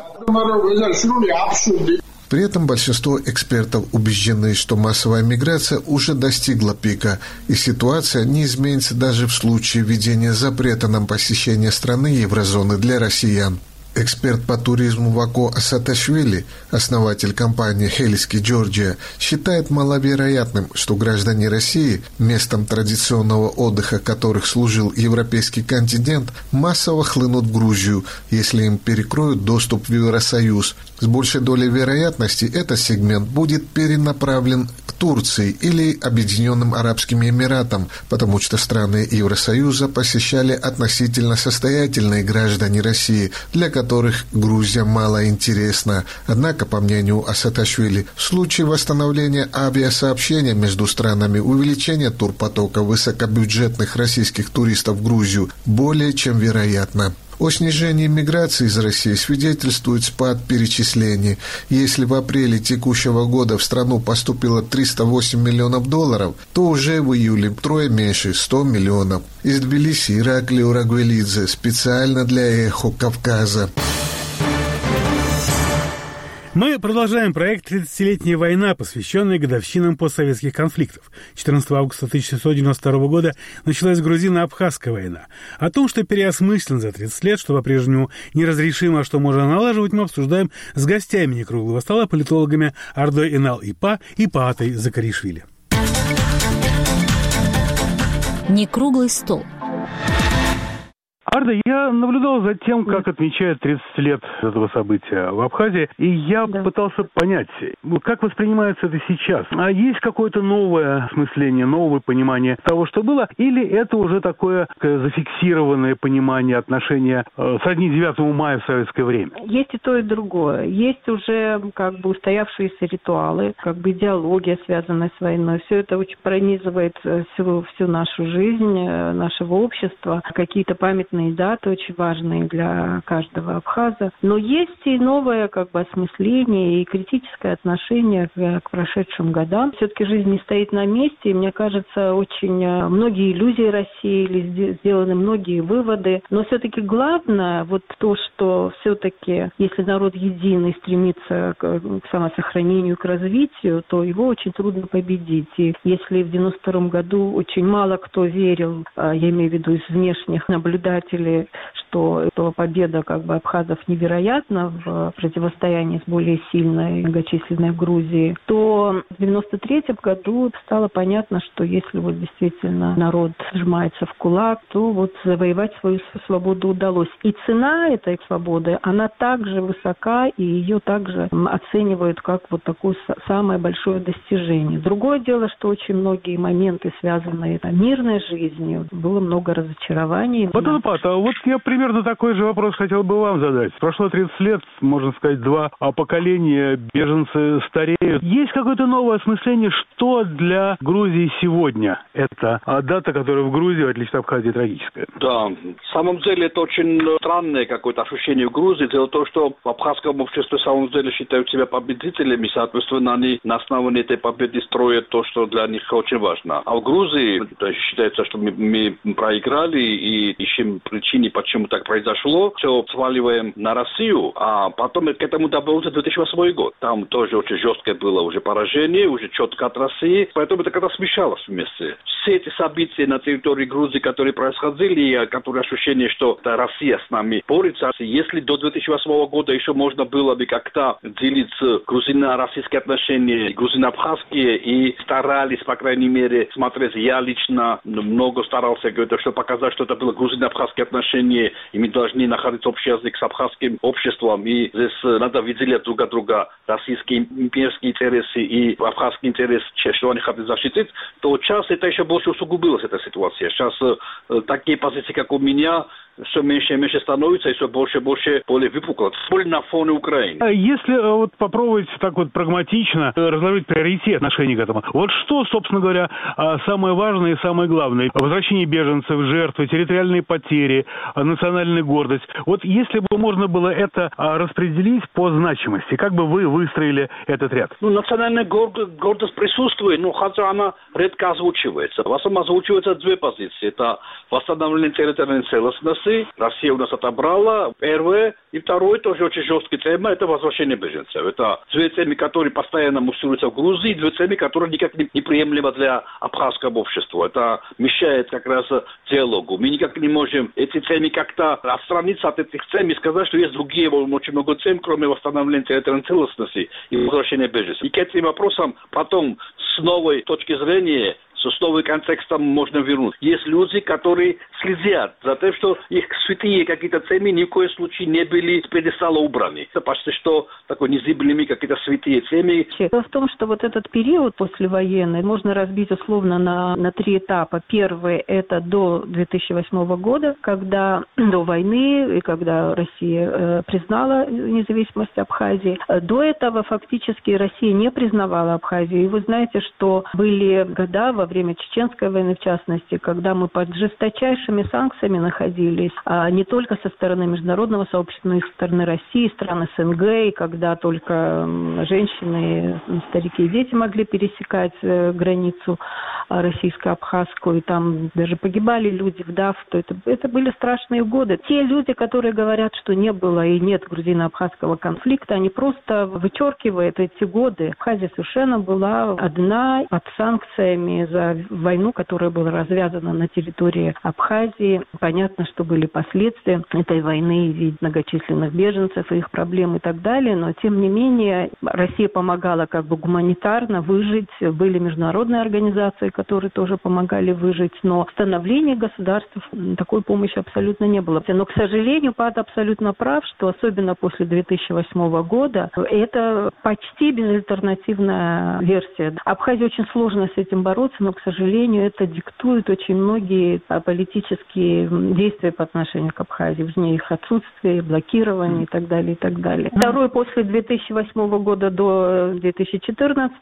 Speaker 20: При этом большинство экспертов убеждены, что массовая миграция уже достигла пика, и ситуация не изменится даже в случае введения запрета на посещение страны еврозоны для россиян. Эксперт по туризму Вако Асаташвили, основатель компании «Хелиски Джорджия», считает маловероятным, что граждане России, местом традиционного отдыха которых служил европейский континент, массово хлынут в Грузию, если им перекроют доступ в Евросоюз. С большей долей вероятности этот сегмент будет перенаправлен к Турции или Объединенным Арабским Эмиратам, потому что страны Евросоюза посещали относительно состоятельные граждане России, для которых Грузия мало интересна. Однако, по мнению Асаташвили, в случае восстановления авиасообщения между странами увеличение турпотока высокобюджетных российских туристов в Грузию более чем вероятно. О снижении миграции из России свидетельствует спад перечислений. Если в апреле текущего года в страну поступило 308 миллионов долларов, то уже в июле втрое меньше – 100 миллионов. Из Тбилиси Ираклио Рагвелидзе специально для «Эхо Кавказа».
Speaker 1: Мы продолжаем проект «30-летняя война», посвященный годовщинам постсоветских конфликтов. 14 августа 1992 года началась грузино-абхазская война. О том, что переосмыслен за 30 лет, что по-прежнему неразрешимо, а что можно налаживать, мы обсуждаем с гостями некруглого стола, политологами Ардой Инал-Ипа и Паатой Закаришвили.
Speaker 18: Некруглый стол.
Speaker 1: Арда, я наблюдал за тем, как отмечают 30 лет этого события в Абхазии, и я пытался понять, как воспринимается это сейчас. А есть какое-то новое осмысление, новое понимание того, что было, или это уже такое зафиксированное понимание отношения сродни 9 мая в советское время?
Speaker 21: Есть и то, и другое. Есть уже устоявшиеся ритуалы, идеология, связанная с войной. Все это очень пронизывает всю нашу жизнь, нашего общества. Какие-то памятные памятные даты, очень важные для каждого абхаза. Но есть и новое осмысление и критическое отношение к прошедшим годам. Все-таки жизнь не стоит на месте, и мне кажется, очень многие иллюзии рассеялись, сделаны многие выводы. Но все-таки главное то, что все-таки, если народ единый стремится к самосохранению, к развитию, то его очень трудно победить. И если в 92 году очень мало кто верил, я имею в виду из внешних наблюдателей, что победа абхазов невероятна в противостоянии с более сильной и многочисленной Грузией, то в 93 году стало понятно, что если действительно народ сжимается в кулак, то завоевать свою свободу удалось. И цена этой свободы, она также высока, и ее также оценивают как такое самое большое достижение. Другое дело, что очень многие моменты, связанные с мирной жизнью, было много разочарований.
Speaker 1: Я примерно такой же вопрос хотел бы вам задать. Прошло 30 лет, можно сказать, 2 поколения, беженцы стареют. Есть какое-то новое осмысление, что для Грузии сегодня это дата, которая в Грузии, в отличие от Абхазии, трагическая?
Speaker 4: Да, в самом деле это очень странное какое-то ощущение в Грузии. Дело в том, что в абхазском обществе в самом деле считают себя победителями, соответственно, они на основании этой победы строят то, что для них очень важно. А в Грузии считается, что мы проиграли и ищем причины, почему так произошло. Все сваливаем на Россию, а потом к этому добавился 2008 год. Там тоже очень жесткое было уже поражение, уже четко от России, поэтому это как-то смешалось вместе. Все эти события на территории Грузии, которые происходили, которые ощущение, что Россия с нами борется, если до 2008 года еще можно было бы как-то делить грузино-российские отношения, грузино-абхазские, и старались, по крайней мере, смотреть, я лично много старался, чтобы показать, что это было грузино-абхазские отношения, и мы должны находить общий язык с абхазским обществом, и здесь надо выделять друг от друга российские имперские интересы и абхазские интересы, что они хотят защитить, то сейчас это еще больше усугубилась, эта ситуация. Сейчас такие позиции, как у меня, все меньше и меньше становится, и все больше и больше более выпукло. Более на фоне Украины.
Speaker 1: Если попробовать так прагматично разложить приоритет отношений к этому, что, собственно говоря, самое важное и самое главное? Возвращение беженцев, жертвы, территориальные потери, национальная гордость. Если бы можно было это распределить по значимости, как бы вы выстроили этот ряд?
Speaker 4: Национальная гордость присутствует, хотя она редко озвучивается. В основном озвучиваются 2 позиции. Это восстановление территориальной целостности. Россия у нас отобрала, первое. И второе, тоже очень жесткая тема, это возвращение беженцев. Это 2 темы, которые постоянно муссируются в Грузии, 2 темы, которые никак не приемлемы для абхазского общества. Это мешает как раз диалогу. Мы никак не можем эти темы как-то отстраниться от этих тем и сказать, что есть другие очень много тем, кроме восстановления территориальной целостности и возвращения беженцев. И к этим вопросам потом с новой точки зрения, с новым контекстом можно вернуть. Есть люди, которые следят за тем, что их святые какие-то темы ни в коем случае не были с пьедестала убраны. Это почти что такой незыблемые какие-то святые темы.
Speaker 21: Дело в том, что этот период послевоенный можно разбить условно на 3 этапа. Первый – это до 2008 года, когда до войны, и когда Россия признала независимость Абхазии. До этого фактически Россия не признавала Абхазию. И вы знаете, что были года во время Чеченской войны, в частности, когда мы под жесточайшими санкциями находились, не только со стороны международного сообщества, но и со стороны России, стран СНГ, и когда только женщины, старики и дети могли пересекать границу российско-абхазскую, и там даже погибали люди, вдов, то это были страшные годы. Те люди, которые говорят, что не было и нет грузино-абхазского конфликта, они просто вычеркивают эти годы. Абхазия совершенно была одна под санкциями за войну, которая была развязана на территории Абхазии. Понятно, что были последствия этой войны в виде многочисленных беженцев и их проблем и так далее, но тем не менее Россия помогала гуманитарно выжить. Были международные организации, которые тоже помогали выжить, но становление государств такой помощи абсолютно не было. Но, к сожалению, Пат абсолютно прав, что особенно после 2008 года это почти безальтернативная версия. Абхазии очень сложно с этим бороться, но к сожалению, это диктует очень многие политические действия по отношению к Абхазии, в ней их отсутствие, блокирование и так далее, и так далее. Второе, после 2008 года до 2014,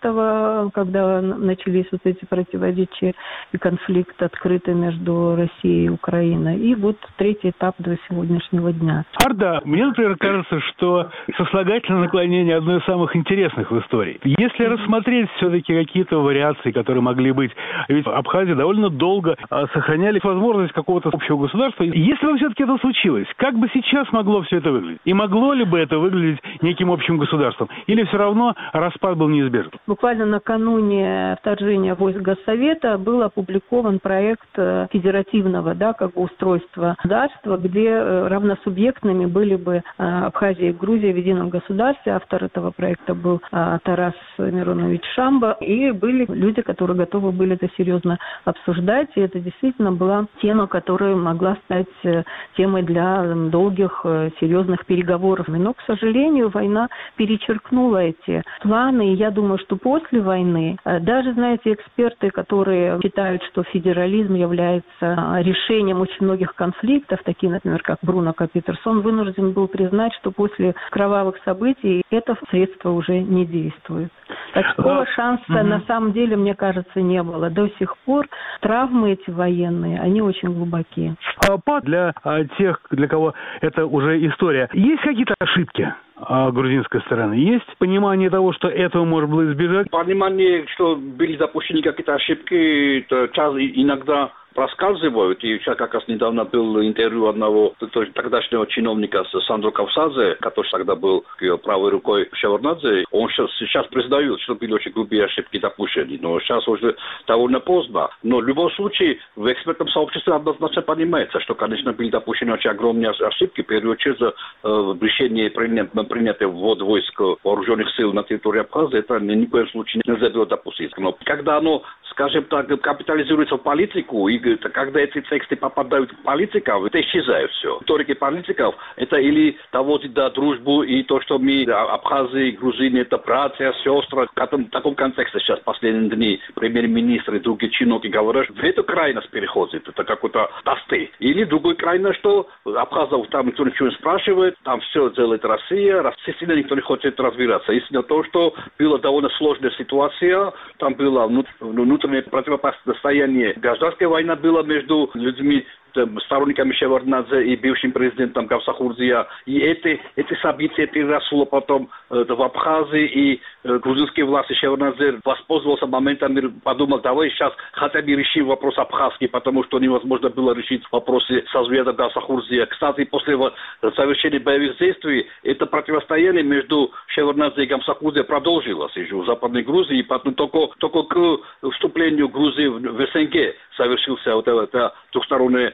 Speaker 21: когда начались вот эти противоречия и конфликт открытый между Россией и Украиной. И вот третий этап до сегодняшнего дня.
Speaker 1: Арда, мне, например, кажется, что сослагательное наклонение одно из самых интересных в истории. Если рассмотреть все-таки какие-то вариации, которые могли быть, ведь Абхазия довольно долго сохраняли возможность какого-то общего государства. Если бы все-таки это случилось, как бы сейчас могло все это выглядеть? И могло ли бы это выглядеть неким общим государством? Или все равно распад был неизбежен?
Speaker 21: Буквально накануне вторжения войск Госсовета был опубликован проект федеративного, как бы устройства государства, где равносубъектными были бы Абхазия и Грузия в едином государстве. Автор этого проекта был Тарас Миронович Шамба. И были люди, которые готовы были это серьезно обсуждать. И это действительно была тема, которая могла стать темой для долгих, серьезных переговоров. Но, к сожалению, война перечеркнула эти планы. И я думаю, что после войны, даже, знаете, эксперты, которые считают, что федерализм является решением очень многих конфликтов, такие, например, как Бруно Капитерсон, вынужден был признать, что после кровавых событий это средство уже не действует. Такого шанса на самом деле, мне кажется, не было. До сих пор травмы эти военные, они очень глубокие.
Speaker 1: Для тех, для кого это уже история, есть какие-то ошибки грузинской стороны? Есть понимание того, что этого можно было избежать?
Speaker 4: Понимание, что были допущены какие-то ошибки, иногда проскальзывают. И сейчас как раз недавно был интервью одного тогдашнего чиновника Сандро Кавсадзе, который тогда был правой рукой Шеварднадзе. Он сейчас признает, что были очень грубые ошибки допущены. Но сейчас уже довольно поздно. Но в любом случае в экспертном сообществе однозначно понимается, что, конечно, были допущены очень огромные ошибки. В первую очередь решение, принятое ввод войск вооруженных сил на территории Абхазии, это ни в коем случае нельзя было допустить. Но когда оно, скажем так, капитализируется в политику, и когда эти тексты попадают в политиков, это исчезает все. Риторики политиков, это или доводит до дружбы, и то, что мы, Абхазия и Грузия, это братья, сестры. В таком контексте сейчас последние дни премьер-министр и другие чиновники говорят, в эту крайность переходит, это какой-то тосты. Или другой крайность, что абхазов там никто ничего не спрашивает, там все делает Россия, естественно, никто не хочет разбираться. Естественно, то, что была довольно сложная ситуация, там было внутреннее противостояние, гражданская война была между людьми, сторонниками Шеварднадзе и бывшим президентом Гавсахурдия. И эти события переросло потом в Абхазии, и грузинские власти Шеварднадзе воспользовался моментом и подумал, давай сейчас хотя бы решим вопрос абхазский, потому что невозможно было решить вопросы со Звездом Гавсахурдия. Кстати, после завершения боевых действий это противостояние между Шеварднадзе и Гавсахурдия продолжилось еще в Западной Грузии, и потом только к вступлению Грузии в СНГ совершился вот это двухстороннее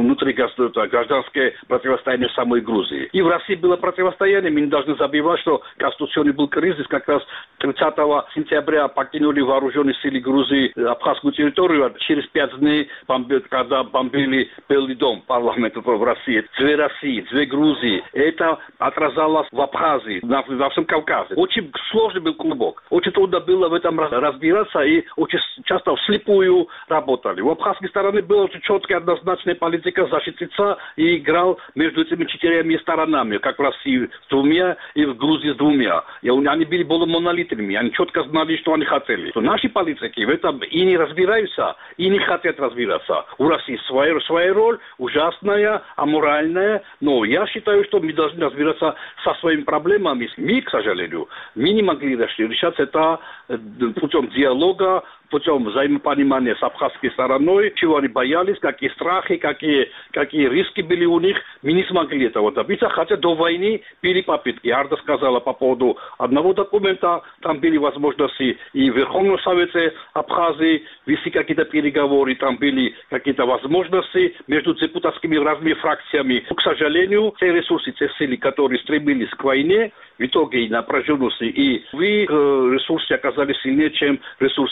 Speaker 4: внутригражданское противостояние самой Грузии. И в России было противостояние. Мы не должны забывать, что конституционный был кризис. Как раз 30 сентября покинули вооруженные силы Грузии абхазскую территорию. Через 5 дней, когда бомбили Белый дом, парламент в России, две России, две Грузии. Это отразалось в Абхазии, во всем Кавказе. Очень сложный был клубок. Очень трудно было в этом разбираться, и очень часто вслепую работали. У абхазской стороны была очень четкая, однозначная политика защититься, и играл между этими четырьмя сторонами, как в России с двумя и в Грузии с двумя. И они были более монолитными, они четко знали, что они хотели. Но наши политики в этом и не разбираются, и не хотят разбираться. У России своя роль, ужасная, аморальная, но я считаю, что мы должны разбираться со своими проблемами. Мы, к сожалению, не могли решать это путем диалога, путем взаимопонимания с абхазской стороной, чего они боялись, какие страхи, какие риски были у них. Мы не смогли этого добиться, хотя до войны были попытки. Арда сказала по поводу одного документа, там были возможности и в Верховном Совете Абхазии вести какие-то переговоры, там были какие-то возможности между депутатскими разными фракциями. Но, к сожалению, те ресурсы, те силы, которые стремились к войне, в итоге и напряженности, и ресурсы оказались сильнее, чем ресурсы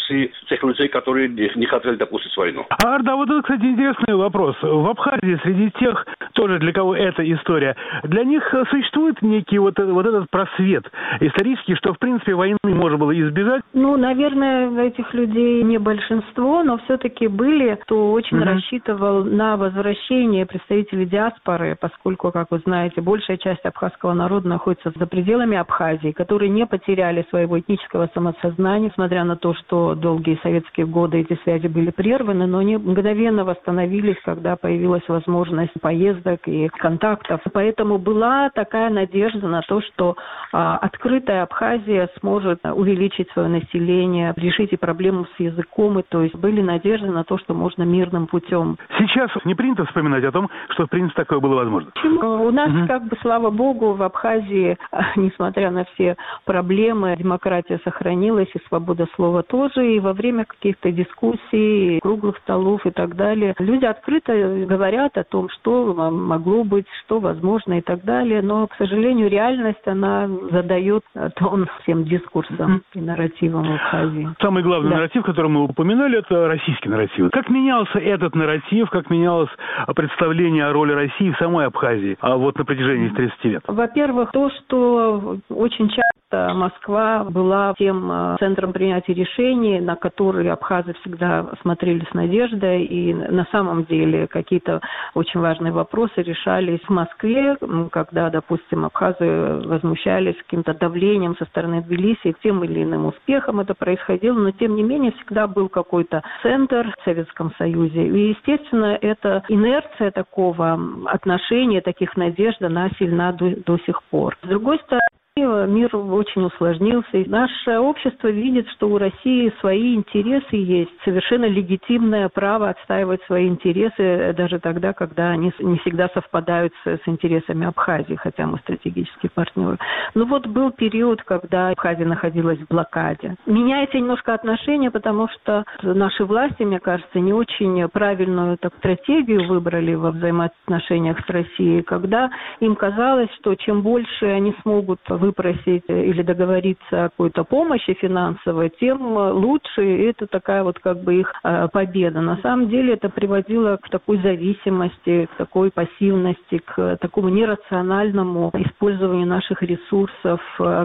Speaker 4: тех людей, которые не хотели допустить войну.
Speaker 1: Арда, вот это, кстати, интересный вопрос. В Абхазии среди тех, тоже для кого эта история, для них существует некий вот этот просвет исторический, что, в принципе, войны можно было избежать?
Speaker 21: Ну, наверное, этих людей не большинство, но все-таки были, кто очень рассчитывал на возвращение представителей диаспоры, поскольку, как вы знаете, большая часть абхазского народа находится за пределами Абхазии, которые не потеряли своего этнического самосознания, несмотря на то, что долгие советские годы эти связи были прерваны, но они мгновенно восстановились, когда появилась возможность поездок и контактов. Поэтому была такая надежда на то, что открытая Абхазия сможет увеличить свое население, решить и проблему с языком, и то есть были надежды на то, что можно мирным путем.
Speaker 1: Сейчас не принято вспоминать о том, что в принципе такое было возможно.
Speaker 21: У нас, слава богу, в Абхазии, несмотря на все проблемы, демократия сохранилась, и свобода слова тоже, и во время каких-то дискуссий, круглых столов и так далее, люди открыто говорят о том, что могло быть, что возможно и так далее, но, к сожалению, реальность, она задает тон всем дискурсам и нарративам в Абхазии.
Speaker 1: Самый главный нарратив, который мы упоминали, это российский нарратив. Как менялся этот нарратив, как менялось представление о роли России в самой Абхазии на протяжении 30 лет?
Speaker 21: Во-первых, то, что очень часто Москва была тем центром принятия решений, на которые абхазы всегда смотрели с надеждой, и на самом деле какие-то очень важные вопросы решались в Москве, когда, допустим, абхазы возмущались каким-то давлением со стороны Тбилиси, тем или иным успехом это происходило, но тем не менее всегда был какой-то центр в Советском Союзе. И, естественно, эта инерция такого отношения, таких надежд, она сильна до сих пор. С другой стороны, мир очень усложнился. И наше общество видит, что у России свои интересы есть, совершенно легитимное право отстаивать свои интересы даже тогда, когда они не всегда совпадают с интересами Абхазии, хотя мы стратегический партнер. Но вот был период, когда Абхазия находилась в блокаде. Меняется немножко отношение, потому что наши власти, мне кажется, не очень правильную стратегию выбрали во взаимоотношениях с Россией, когда им казалось, что чем больше они смогут выпросить или договориться о какой-то помощи финансовой, тем лучше. И это такая их победа. На самом деле это приводило к такой зависимости, к такой пассивности, к такому нерациональному использованию наших ресурсов,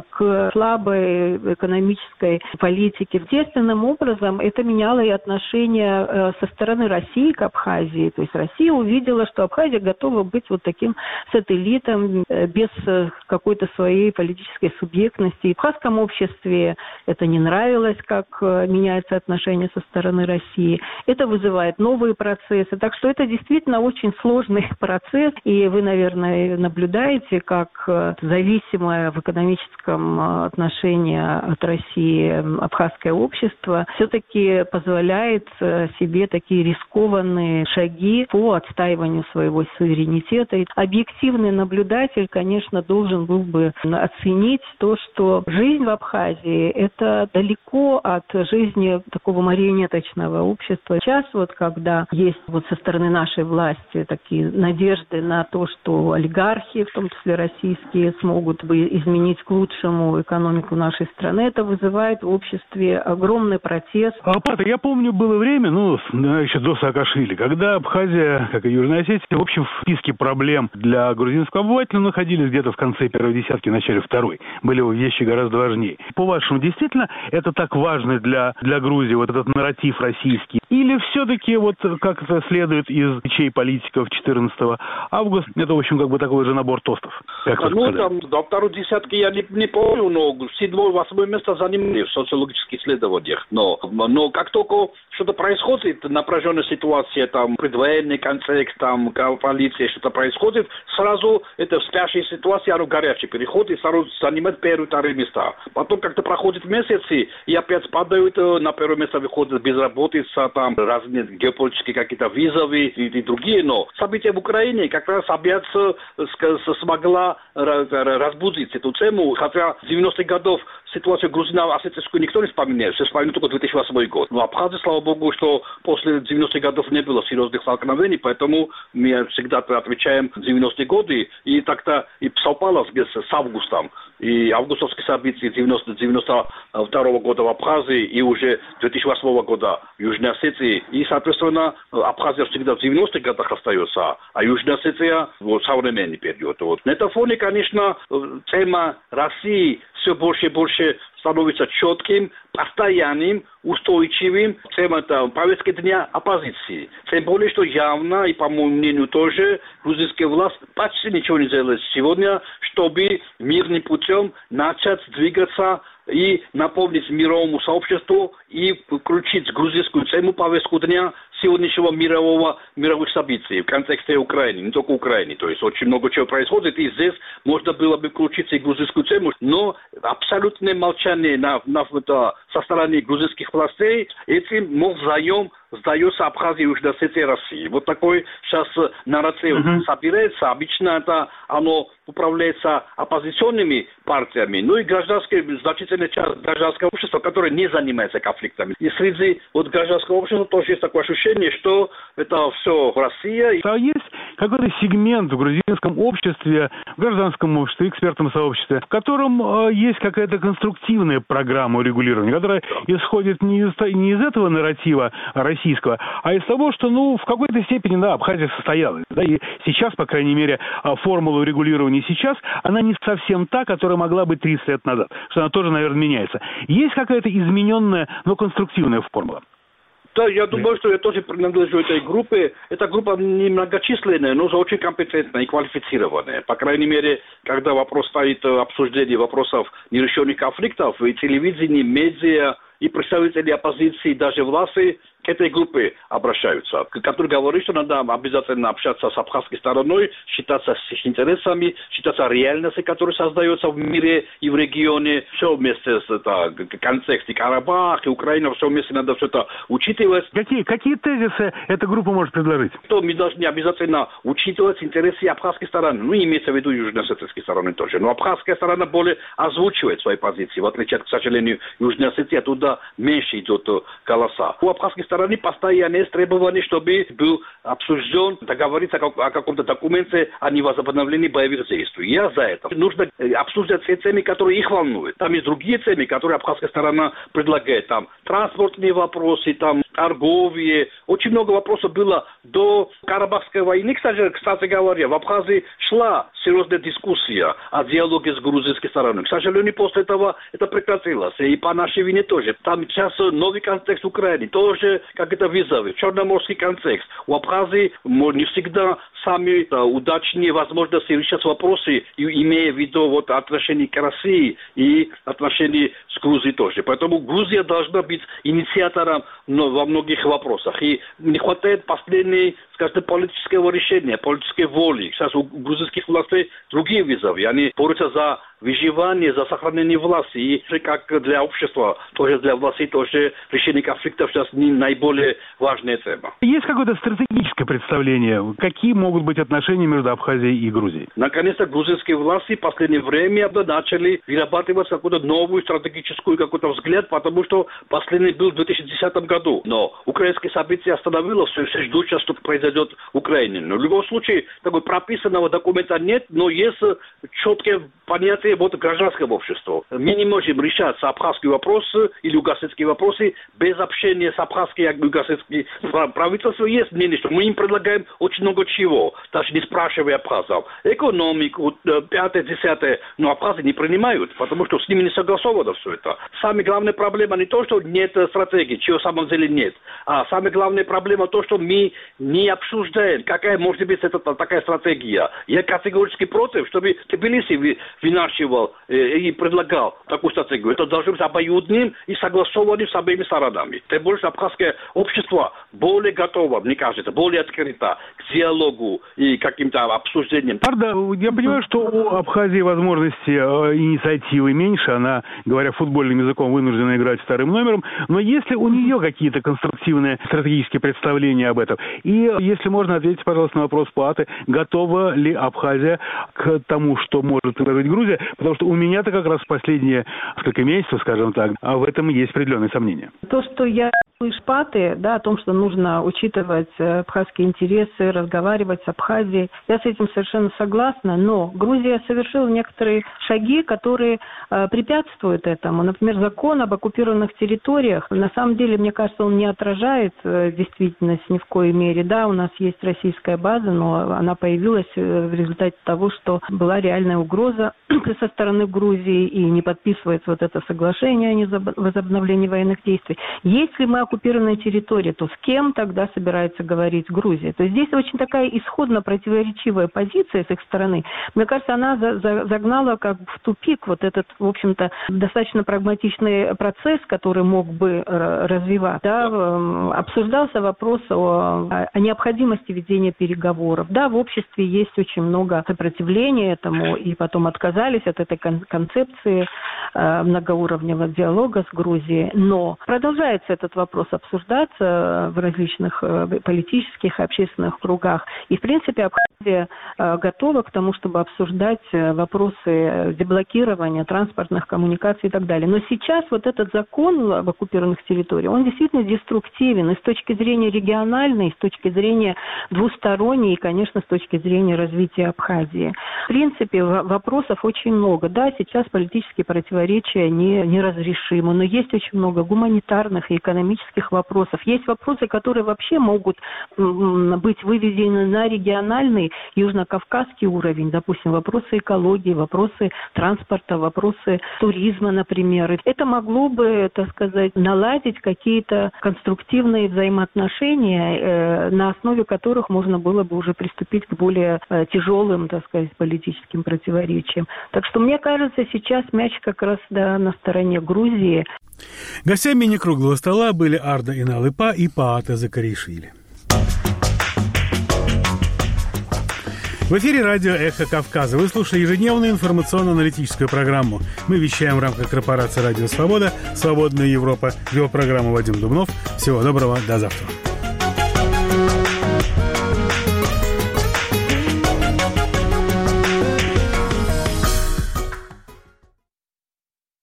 Speaker 21: к слабой экономической политике. Естественным образом это меняло и отношения со стороны России к Абхазии. То есть Россия увидела, что Абхазия готова быть таким сателлитом без какой-то своей политической субъектности. И в абхазском обществе это не нравилось, как меняются отношения со стороны России. Это вызывает новые процессы. Так что это действительно очень сложный процесс. И вы, наверное, наблюдаете, как зависимое в экономическом отношении от России абхазское общество все-таки позволяет себе такие рискованные шаги по отстаиванию своего суверенитета. И объективный наблюдатель, конечно, должен был бы оценить то, что жизнь в Абхазии – это далеко от жизни такого марионеточного общества. Сейчас, когда есть со стороны нашей власти такие надежды на то, что олигархи, в том числе российские, смогут бы изменить к лучшему экономику нашей страны, это вызывает в обществе огромный протест.
Speaker 1: Пата, я помню, было время, еще до Саакашвили, когда Абхазия, как и Южная Осетия, в общем, в списке проблем для грузинского обывателя находились где-то в конце первой десятки, в начале второй. Были вещи гораздо важнее. По-вашему, действительно это так важно для Грузии, этот нарратив российский? Или все-таки, как это следует из речей политиков 14 августа, это, в общем, такой же набор тостов?
Speaker 4: До второй десятки я не помню, но 7-8 место занимали в социологических исследованиях. Но как только что-то происходит, напряженная ситуация, предвоенный контекст, коалиция, что-то происходит, сразу это в спящей ситуации, оно горячий переход, и сразу занимает первые, вторые места. Потом как-то проходят месяцы, и опять падают, на первое место выходит безработица, разные геополитические какие-то визовые и другие. Но события в Украине как раз опять смогла разбудить эту тему, хотя в 90-х годах ситуацию грузино-осетинскую никто не вспоминает, все вспоминают только 2008 год. Но Абхазия, слава богу, что после 90-х годов не было серьезных столкновений, поэтому мы всегда отвечаем 90-е годы, и так-то и совпало с августом. и августовские события 92 года в Абхазии и уже 2008 года в Южной Осетии. И, соответственно, Абхазия всегда в 90-х годах остается, а Южная Осетия в современный период. Вот. На этом фоне, конечно, тема России все больше и больше становится четким, постоянным, устойчивым. Тема повестки дня оппозиции. Тем более, что явно, и по моему мнению тоже, грузинская власть почти ничего не делает сегодня, чтобы мирным путем начать двигаться и напомнить мировому сообществу и включить грузинскую тему повестку дня сегодняшнего мировых событий в контексте Украины, не только Украины. То есть очень много чего происходит, и здесь можно было бы включить и грузинскую тему, но абсолютное молчание со стороны грузинских властей, этим взаим сдается Абхазия, Южная Осетия, Россия. Вот такой сейчас нарратив собирается. Обычно оно управляется оппозиционными партиями, ну и значительная часть гражданского общества, которое не занимается конфликтами. И среди гражданского общества тоже есть такое ощущение, что это все Россия.
Speaker 1: А есть какой-то сегмент в грузинском обществе, в гражданском обществе, экспертном сообществе, в котором есть какая-то конструктивная программа урегулирования, которая исходит не из этого нарратива российского, а из того, что, в какой-то степени, Абхазия состоялась. Да, и сейчас, по крайней мере, формула урегулирования сейчас, она не совсем та, которая могла быть 30 лет назад, что она тоже, наверное, меняется. Есть какая-то измененная, но конструктивная формула?
Speaker 4: Да, я думаю, что я тоже принадлежу этой группе. Эта группа немногочисленная, но очень компетентная и квалифицированная. По крайней мере, когда вопрос стоит обсуждения вопросов нерешенных конфликтов, и телевидение, медиа, и представители оппозиции, даже власти к этой группе обращаются, которые говорят, что надо обязательно общаться с абхазской стороной, считаться с их интересами, считаться реальностью, которая создается в мире и в регионе, все вместе с контексте Карабах и Украина, все вместе надо все это учитывать.
Speaker 1: Какие тезисы эта группа может предложить?
Speaker 4: Что мы должны обязательно учитывать интересы абхазской стороны, имеется в виду южно-осетинской стороны тоже. Но абхазская сторона более озвучивает свои позиции, в отличие от, к сожалению, Южной Осетии, оттуда меньше идет голоса. У абхазской стороны постоянно есть требование, чтобы был обсужден, договориться о каком-то документе о невозобновлении боевых действий. Я за это. Нужно обсуждать все темы, которые их волнуют. Там есть другие темы, которые абхазская сторона предлагает. Там транспортные вопросы, там торговые. Очень много вопросов было до Карабахской войны, кстати говоря. В Абхазии шла серьезная дискуссия о диалоге с грузинской стороной. К сожалению, после этого это прекратилось. И по нашей вине тоже. Там сейчас новый контекст Украины. Тоже как это визовый, черноморский контекст. У Абхазии не всегда самые удачные возможности решать вопросы, имея в виду отношения к России и отношения с Грузией тоже. Поэтому Грузия должна быть инициатором во многих вопросах. И не хватает последней, политического решения, политической воли. Сейчас у грузинских властей другие вызовы. Они борются за выживание, за сохранение власти. И как для общества, тоже для власти, тоже решение конфликтов сейчас не наиболее важная тема.
Speaker 1: Есть какое-то стратегическое представление, какие могут быть отношения между Абхазией и Грузией?
Speaker 4: Наконец-то грузинские власти в последнее время начали вырабатывать какую-то новую стратегическую взгляд, потому что последний был в 2010 году. Но украинские события остановило, все ждут, что произойдет в Украине. Но в любом случае, прописанного документа нет, но есть четкое понятие гражданского общества. Мы не можем решать абхазские вопросы или югославские вопросы без общения с абхазским и югославским правительством. Есть мнение, что мы им предлагаем очень много чего, даже не спрашивая абхазов. Экономику, 5-10, но абхазы не принимают, потому что с ними не согласовано все это. Самая главная проблема не то, что нет стратегии, чего в самом деле нет, а самая главная проблема то, что мы не обсуждаем, какая может быть такая стратегия. Я категорически против, чтобы Тбилиси вынашивал и предлагал такую стратегию. Это должно быть обоюдным и согласованным с обеими сторонами. Тем более, что абхазское общество более готово, мне кажется, более открыто к диалогу и каким-то обсуждениям.
Speaker 1: Правда, я понимаю, что у Абхазии возможности инициативы меньше. Она, говоря футбольным языком, вынуждена играть вторым номером. Но если у нее какие-то конструктивные стратегические представления об этом, и если можно, ответьте, пожалуйста, на вопрос Пааты, готова ли Абхазия к тому, что может предложить Грузия, потому что у меня-то как раз последние несколько месяцев, скажем так, в этом есть определенные сомнения.
Speaker 21: То, что я Шпаты, да, о том, что нужно учитывать абхазские интересы, разговаривать с Абхазией. Я с этим совершенно согласна, но Грузия совершила некоторые шаги, которые препятствуют этому. Например, закон об оккупированных территориях, на самом деле, мне кажется, он не отражает действительность ни в коей мере. Да, у нас есть российская база, но она появилась в результате того, что была реальная угроза со стороны Грузии и не подписывается вот это соглашение о возобновлении военных действий. Если мы оккупированная территория, то с кем тогда собирается говорить Грузия? То есть здесь очень такая исходно противоречивая позиция с их стороны. Мне кажется, она загнала как бы в тупик вот этот, в общем-то, достаточно прагматичный процесс, который мог бы развиваться. Да, обсуждался вопрос о необходимости ведения переговоров. Да, в обществе есть очень много сопротивления этому, и потом отказались от этой концепции многоуровневого диалога с Грузией. Но продолжается этот вопрос обсуждаться в различных политических и общественных кругах. И, в принципе, Абхазия готова к тому, чтобы обсуждать вопросы деблокирования транспортных коммуникаций и так далее. Но сейчас вот этот закон об оккупированных территориях, он действительно деструктивен и с точки зрения региональной, и с точки зрения двусторонней, и, конечно, с точки зрения развития Абхазии. В принципе, вопросов очень много. Да, сейчас политические противоречия неразрешимы, но есть очень много гуманитарных и экономических вопросов. Есть вопросы, которые вообще могут быть выведены на региональный южнокавказский уровень, допустим, вопросы экологии, вопросы транспорта, вопросы туризма, например. Это могло бы, так сказать, наладить какие-то конструктивные взаимоотношения, на основе которых можно было бы уже приступить к более тяжелым, так сказать, политическим противоречиям. Так что, мне кажется, сейчас мяч как раз на стороне Грузии.
Speaker 1: Гостями некруглого стола были Арда Иналыпа и Паата Закаришвили. В эфире радио «Эхо Кавказа». Вы слушаете ежедневную информационно-аналитическую программу. Мы вещаем в рамках корпорации «Радио Свобода», «Свободная Европа». Вел программу Вадим Дубнов. Всего доброго, до завтра.